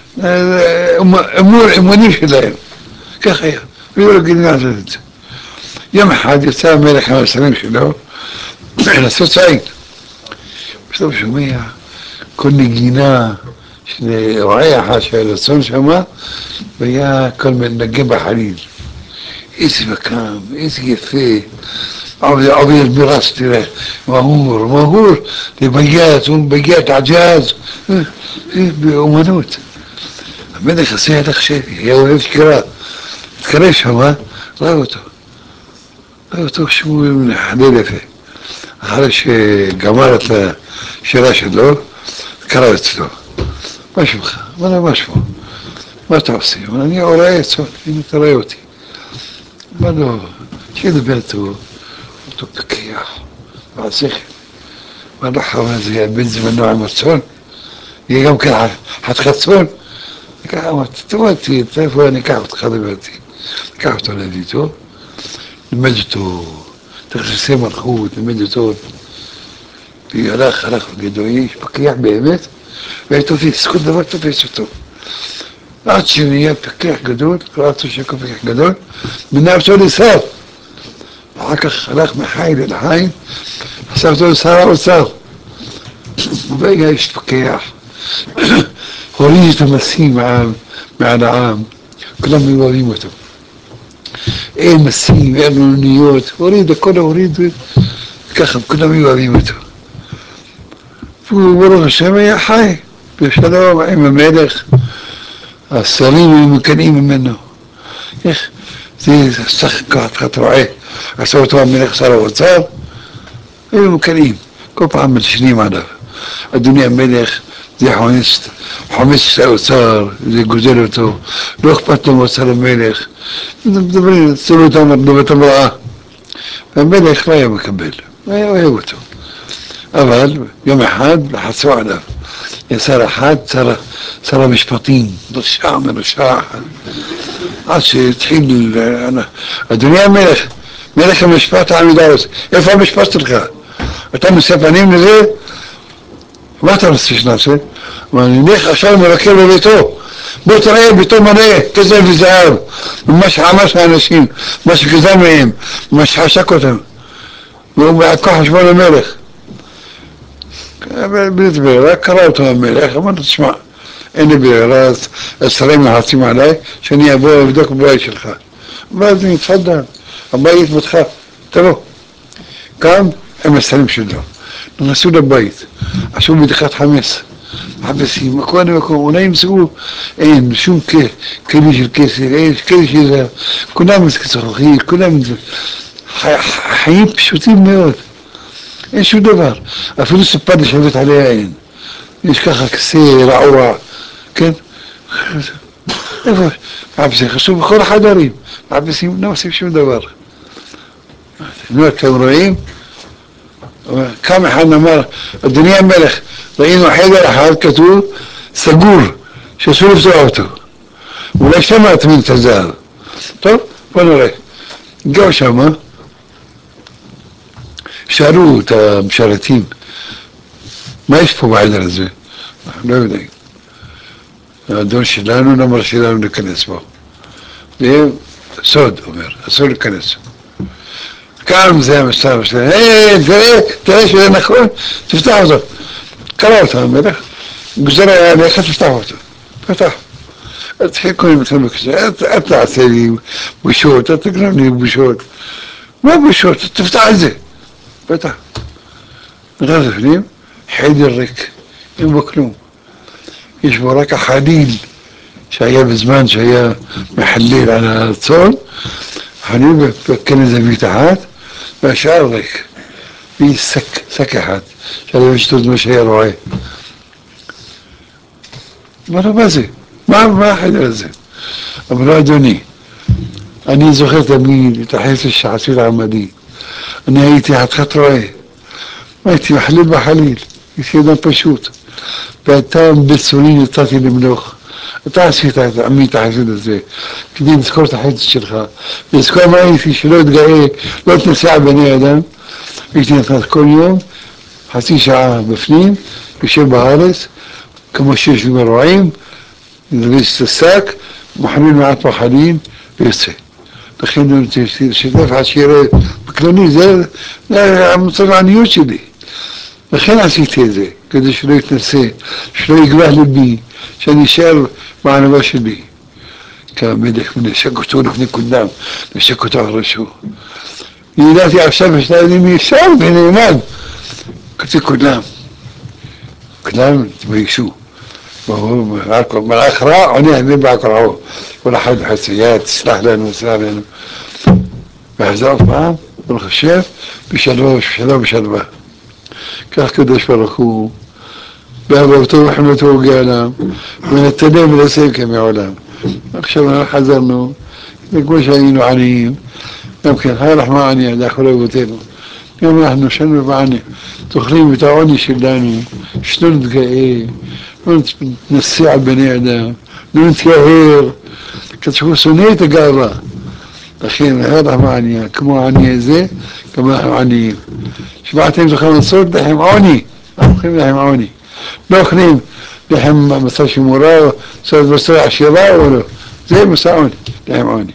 Speaker 1: אמונים שלהם. כך היה. היו רגילים לעשות את זה. יום אחד יצא המלך עם השרים שלו לעשות ציד. פתאום שומע כל נגינה של רעיחה של הצאן שמה, והיה כל מנגן בחליל. איזה מקם, איזה יפה, עובד ברס, תראה, מהור, מהור, לבייט, בייט עג'אז, באומנות. המלך עשה ידך שבי, היה אוהב שקרה, התקרב שמה, ראה אותו. ראה אותו שהוא נחלל יפה. אחרי שגמר את השירה שלו, קרא אצלו. מה שמך? מה לא מה שמו? מה אתה עושה? אני רואה עצות, הנה אתה רואה אותי. מה לא? שידבר טוב, אותו פקח, ועשיך. מה לא חווה זה יאבד זמנו עם הצאן? יהיה גם כן חתיכת צאן? ככה אמרתי, תבוא אותי, איפה אני אקח אותך לדברתי? אקח אותו לביתו, לימד אותו, תכססי מלכות, לימד אותו. והלך, הלך בגדוי, פקח באמת, והיה תופס, כל דבר תופס אותו. עד שנהיה פקח גדול, קראתו שקו פקח גדול, מינה אותו לשר. אחר כך הלך מחיל אל חיל, עשה אותו לשר האוצר. וברגע יש פקח, הוריד את המסים מעל העם, כולם אוהבים אותו. אין מסים, אין אוניות, הוריד, הכל הוריד, ככה, כולם אוהבים אותו. והוא ברוך השם היה חי, בשלום עם המלך, השרים היו מקנאים ממנו. איך? זה סך ככה, אתה רואה, עשה אותו המלך שר האוצר, היו מקנאים, כל פעם מלשנים עליו. אדוני המלך, זה חומס, חומס האוצר, זה גוזל אותו, לא אכפת לו מאוצר המלך, מדברים, צלו אותם, מדברים רעה. והמלך לא היה מקבל, לא היה אוהב אותו. אבל יום אחד לחצו עליו, שר אחד, שר, שר המשפטים, רשע מרשע, עד שהתחיל, אדוני המלך, מלך המשפט העמידה עושה, איפה המשפט שלך? אתה נושא פנים לזה? מה אתה רוצה שנעשה? ואני נלך עכשיו מבקר בביתו, בוא תראה ביתו מלא, כסף וזהב, מה שחמש האנשים, מה שגזל מהם, מה שחשק אותם, והוא בעקו חשבון המלך. בלית ברירה, קרא אותו המלך, אמר לו, תשמע, אין לי ברירה, השרים לחצים עליי, שאני אבוא לבדוק בבית שלך. ואז אני תפדל, הבית בתך, תבוא. קם עם השרים שלו, נכנסו לבית, עשו בדיקת חמץ, חפשים, מכל מקום, אולי ימצאו, אין שום כלי של כסף, אין כלי של זה, כולם זכוכית, כולם חיים פשוטים מאוד. אין שום דבר, אפילו ספה לשבת עליה אין. יש ככה כסה רעוע, כן? איפה? מחפשים, חשוב בכל החדרים, מחפשים, לא עושים שום דבר. נו, אתם רואים? קם אחד אמר, אדוני המלך, ראינו חדר אחד כתוב סגור, שאסור לפתוח אותו. אולי שם אטמין את הזהב. טוב, בוא נראה. הגיעו שמה, שאלו את המשרתים, מה יש פה בחדר הזה? אנחנו לא יודעים. האדון שלנו לא מרשה לנו להיכנס בו. זה סוד, אומר, אסור להיכנס. קם זה המסתר שלהם, היי, תראה, תראה שזה נכון, תפתח אותו. קרא אותו המלך, גוזר עליך, תפתח אותו. פתח. תתחיל קודם את המקצוע, אל תעשה לי בושות, אל תגרם לי בושות. מה בושות? תפתח את זה. פתח. נכנס לפנים, חדר ריק, אין בו כלום. יש בו רק החליל שהיה בזמן שהיה מחלל על הצאן, חליל בכנס מתחת, והשאר ריק. ויש שק, שק אחד, שעליו יש תות מה שהיה רואה. אמר לו, מה זה? מה, מה החדר הזה? אמר לו, אדוני, אני זוכר תמיד את החסד שעשית עמדי. אני הייתי חתיכת רועה. הייתי מחליל בחליל, הייתי אדם פשוט. ואתה בצורי נתתי למלוך. אתה עשית את עמי את החסד הזה, כדי לזכור את החסד שלך, ולזכור מה הייתי שלא אתגאה, לא תנסע בני אדם. הייתי נכנס כל יום, חצי שעה בפנים, יושב בארץ, כמו שיש ברועים, נלבש את השק, מחליל מעט בחליל, ויוצא. לכן אני שתף עד שיראה בכללי, זה המצב העניות שלי. לכן עשיתי את זה, כדי שלא יתנסה, שלא יגבח ליבי, שאני אשאר בענווה שלי. כי המלך מנשק אותו לפני כולם, נשק אותו על ראשו. ידעתי עכשיו יש לילדים ישר ונאמן. כתבי כולם. כולם תביישו. מלאך רע עונה אמן בהקרעו. כל אחד בחצייה, תסלח לנו, תסלח לנו. והחזר פעם, ברוך השם, בשלווה, בשלווה, בשלווה. כך קדוש ברוך הוא, באהבתו וחמתו וגאלם, ונתנם ולעשם כמעולם. עכשיו אנחנו חזרנו, וכמו שהיינו עניים, גם כן, חי רחמה עניה, לאכול אבותינו. גם אנחנו שנו בעני, תאכלים את העוני שלנו, שלא נתגאה, לא נתנסה על בני אדם, לא נתייהר, כשהוא שונא את הגאווה. לכן, חי רחמה עניה, כמו העני הזה, גם אנחנו עניים. שבעתם זוכר לעשות לחם עוני, אנחנו אוכלים לחם עוני. לא אוכלים לחם מסע שמורה, סוד מסע עשירה או לא. זה מסע עוני, לחם עוני.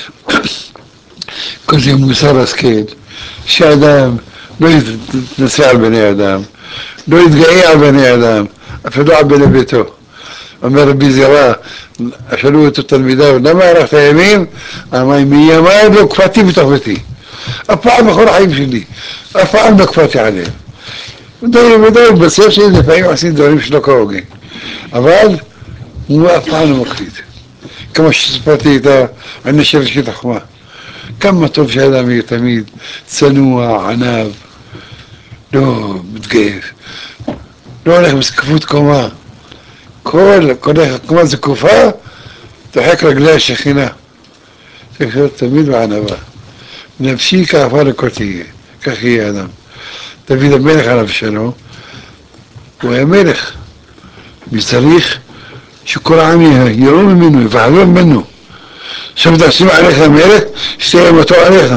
Speaker 1: כל זה מוסר השכל, שאדם לא יתנסה על בני אדם, לא יתגאה על בני אדם, אפילו על בני ביתו. אומר רבי זירא, שאלו אותו תלמידיו, למה הלכת ימים? אמר, מימיי לא קפאתי בתוך ביתי. אף פעם בכל החיים שלי, אף פעם לא קפאתי עליהם. ודאי ודאי בסוף שלי לפעמים עושים דברים שלא כהוגן, אבל הוא אף פעם לא מקליט. כמו שספרתי את הנשר של החומה. כמה טוב שאדם יהיה תמיד צנוע, ענב, לא מתגייף, לא הולך בזקפות קומה. כל, כל קומה זקופה, תוחק רגלי השכינה. צריך להיות תמיד בענבה. נפשי כאפה לכל תהיה, כך יהיה אדם. דוד המלך עליו שלו, הוא היה מלך, וצריך שכל העם יראו ממנו, יפחדו ממנו. עכשיו תשים עליך המלך, שתהיה מותו עליך.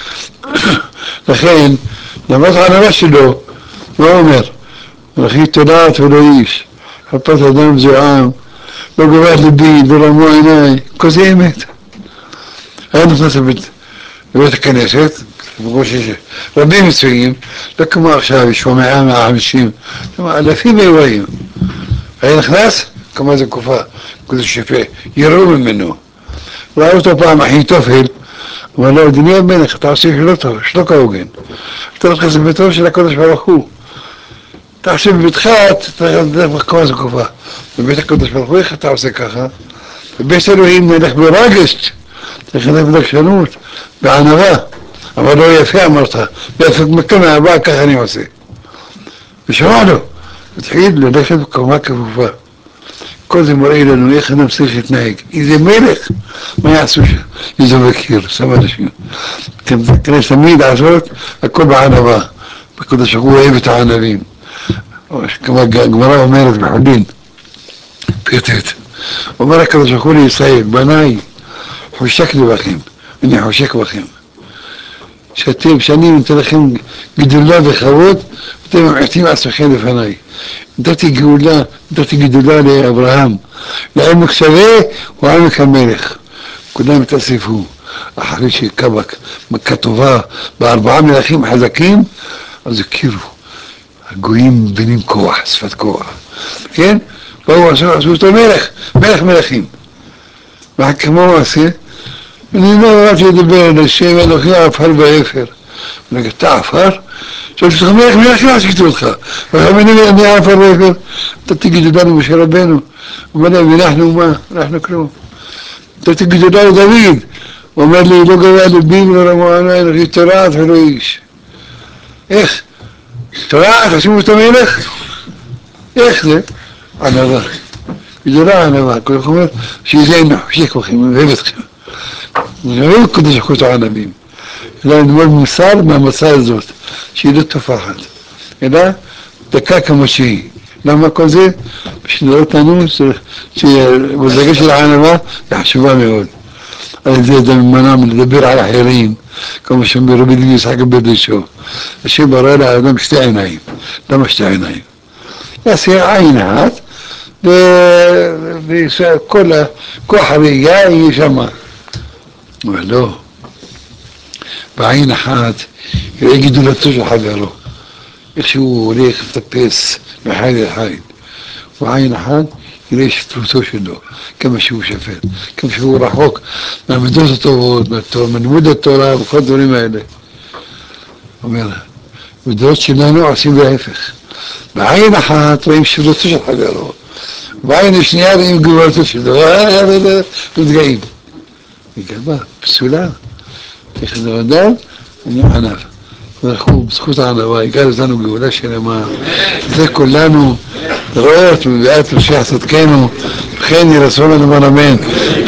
Speaker 1: לכן, למרות הענבה שלו, מה הוא אומר? וכי תודעת ולא איש, חפת אדם זועם, לא גבעת ליבי, לא רמו עיניי, כל זה אמת. היה נכנס לבית, לבית הכנסת, רבים מצויים, לא כמו עכשיו, יש פה מאה, מאה חמישים, אלפים אירועים. היה נכנס, כמו זה קופה, כזה שפה, יראו ממנו. ראה אותו פעם, אחי תופל, אמר לו, אדוני המלך, אתה עושה שלא טוב, שלא כהוגן. אתה נכנס לביתו של הקדוש ברוך הוא. אתה עושה בביתך, אתה נכנס כמו זה קופה. בבית הקדוש ברוך הוא, איך אתה עושה ככה? בבית אלוהים נלך ברגש, צריך ללכת ברגשנות, בענווה. אבל לא יפה אמרת, יפה מכאן מהבא, ככה אני עושה. ושמע לו, התחיל ללכת בקומה כפופה. כל זה מראה לנו איך אדם צריך להתנהג. איזה מלך, מה יעשו שם? איזה בקיר, שם אנשים. תמיד לעשות, הכל בענווה. הקדוש ברוך הוא אוהב את הענבים. כמו הגמרא אומרת בחולין, פרטית, אומר הקדוש ברוך הוא לישראל, בניי, חושק לי בכם, אני חושק בכם. שאתם, שאני נותן לכם גדולה וכבוד, אתם מעטים עצמכם לפניי. נתתי גאולה, נתתי גדולה לאברהם, לעמק שווה ועמק המלך. כולם התאספו, אחרי שקמה מכה טובה בארבעה מלכים חזקים, אז הכירו. הגויים מבינים כוח, שפת כוח. כן? באו עשו, עשו אותו מלך, מלך מלכים. ואחר כך מה הוא עושה? אני לא רציתי לדבר על השם אלוהים עפר ואפר. אני אתה עפר? שאלתי לך מלך מלכים עשיתי אותך. ואחר אני עפר ואפר. אתה תגידו לנו משה רבנו. הוא אומר להם, אנחנו מה? אנחנו כלום. אתה תגידו לנו דוד. הוא אומר לי, לא גבה ליבי ולא רמו עיניי, אלוהי תורעת ולא איש. איך? תורעת, עשינו אותו מלך? איך זה? ענבה. גדולה ענבה. כל כך אומר, שזה נחשק בכם, אני אוהב אתכם. אני אוהב קודש חוץ הענבים. אלא נלמוד מוסר מהמצה הזאת, שהיא לא תופחת. אלא דקה כמו שהיא. למה כל זה? בשביל לראות לנו שבדגה של הענבה היא חשובה מאוד. על זה זה ממנע מלדבר על אחרים, כמו שאומר רבי לוי יצחק ברדישו. השם ברא לאדם שתי עיניים. למה שתי עיניים? יעשה עין אחת, וכל כוח הראייה יהיה שמה. אבל לא. בעין אחת יראה גדולתו של חברו. איך שהוא הולך לטפס מחי לחי. בעין אחת יראה שפלותו שלו, כמה שהוא שפל, כמה שהוא רחוק מהמידות הטובות, מלימוד התורה וכל הדברים האלה. אומר, בדעות שלנו עושים להפך. בעין אחת רואים שפלותו של חברו, בעין השנייה רואים גבולתו שלו, מתגאים. מגמה, פסולה. איך זה אדם? אני ענב. אנחנו בזכות הענבה, הגענו לנו גאולה שלמה. זה כולנו לראות מביאת משיח צדקנו, וכן יהיה רצון לנו אמן.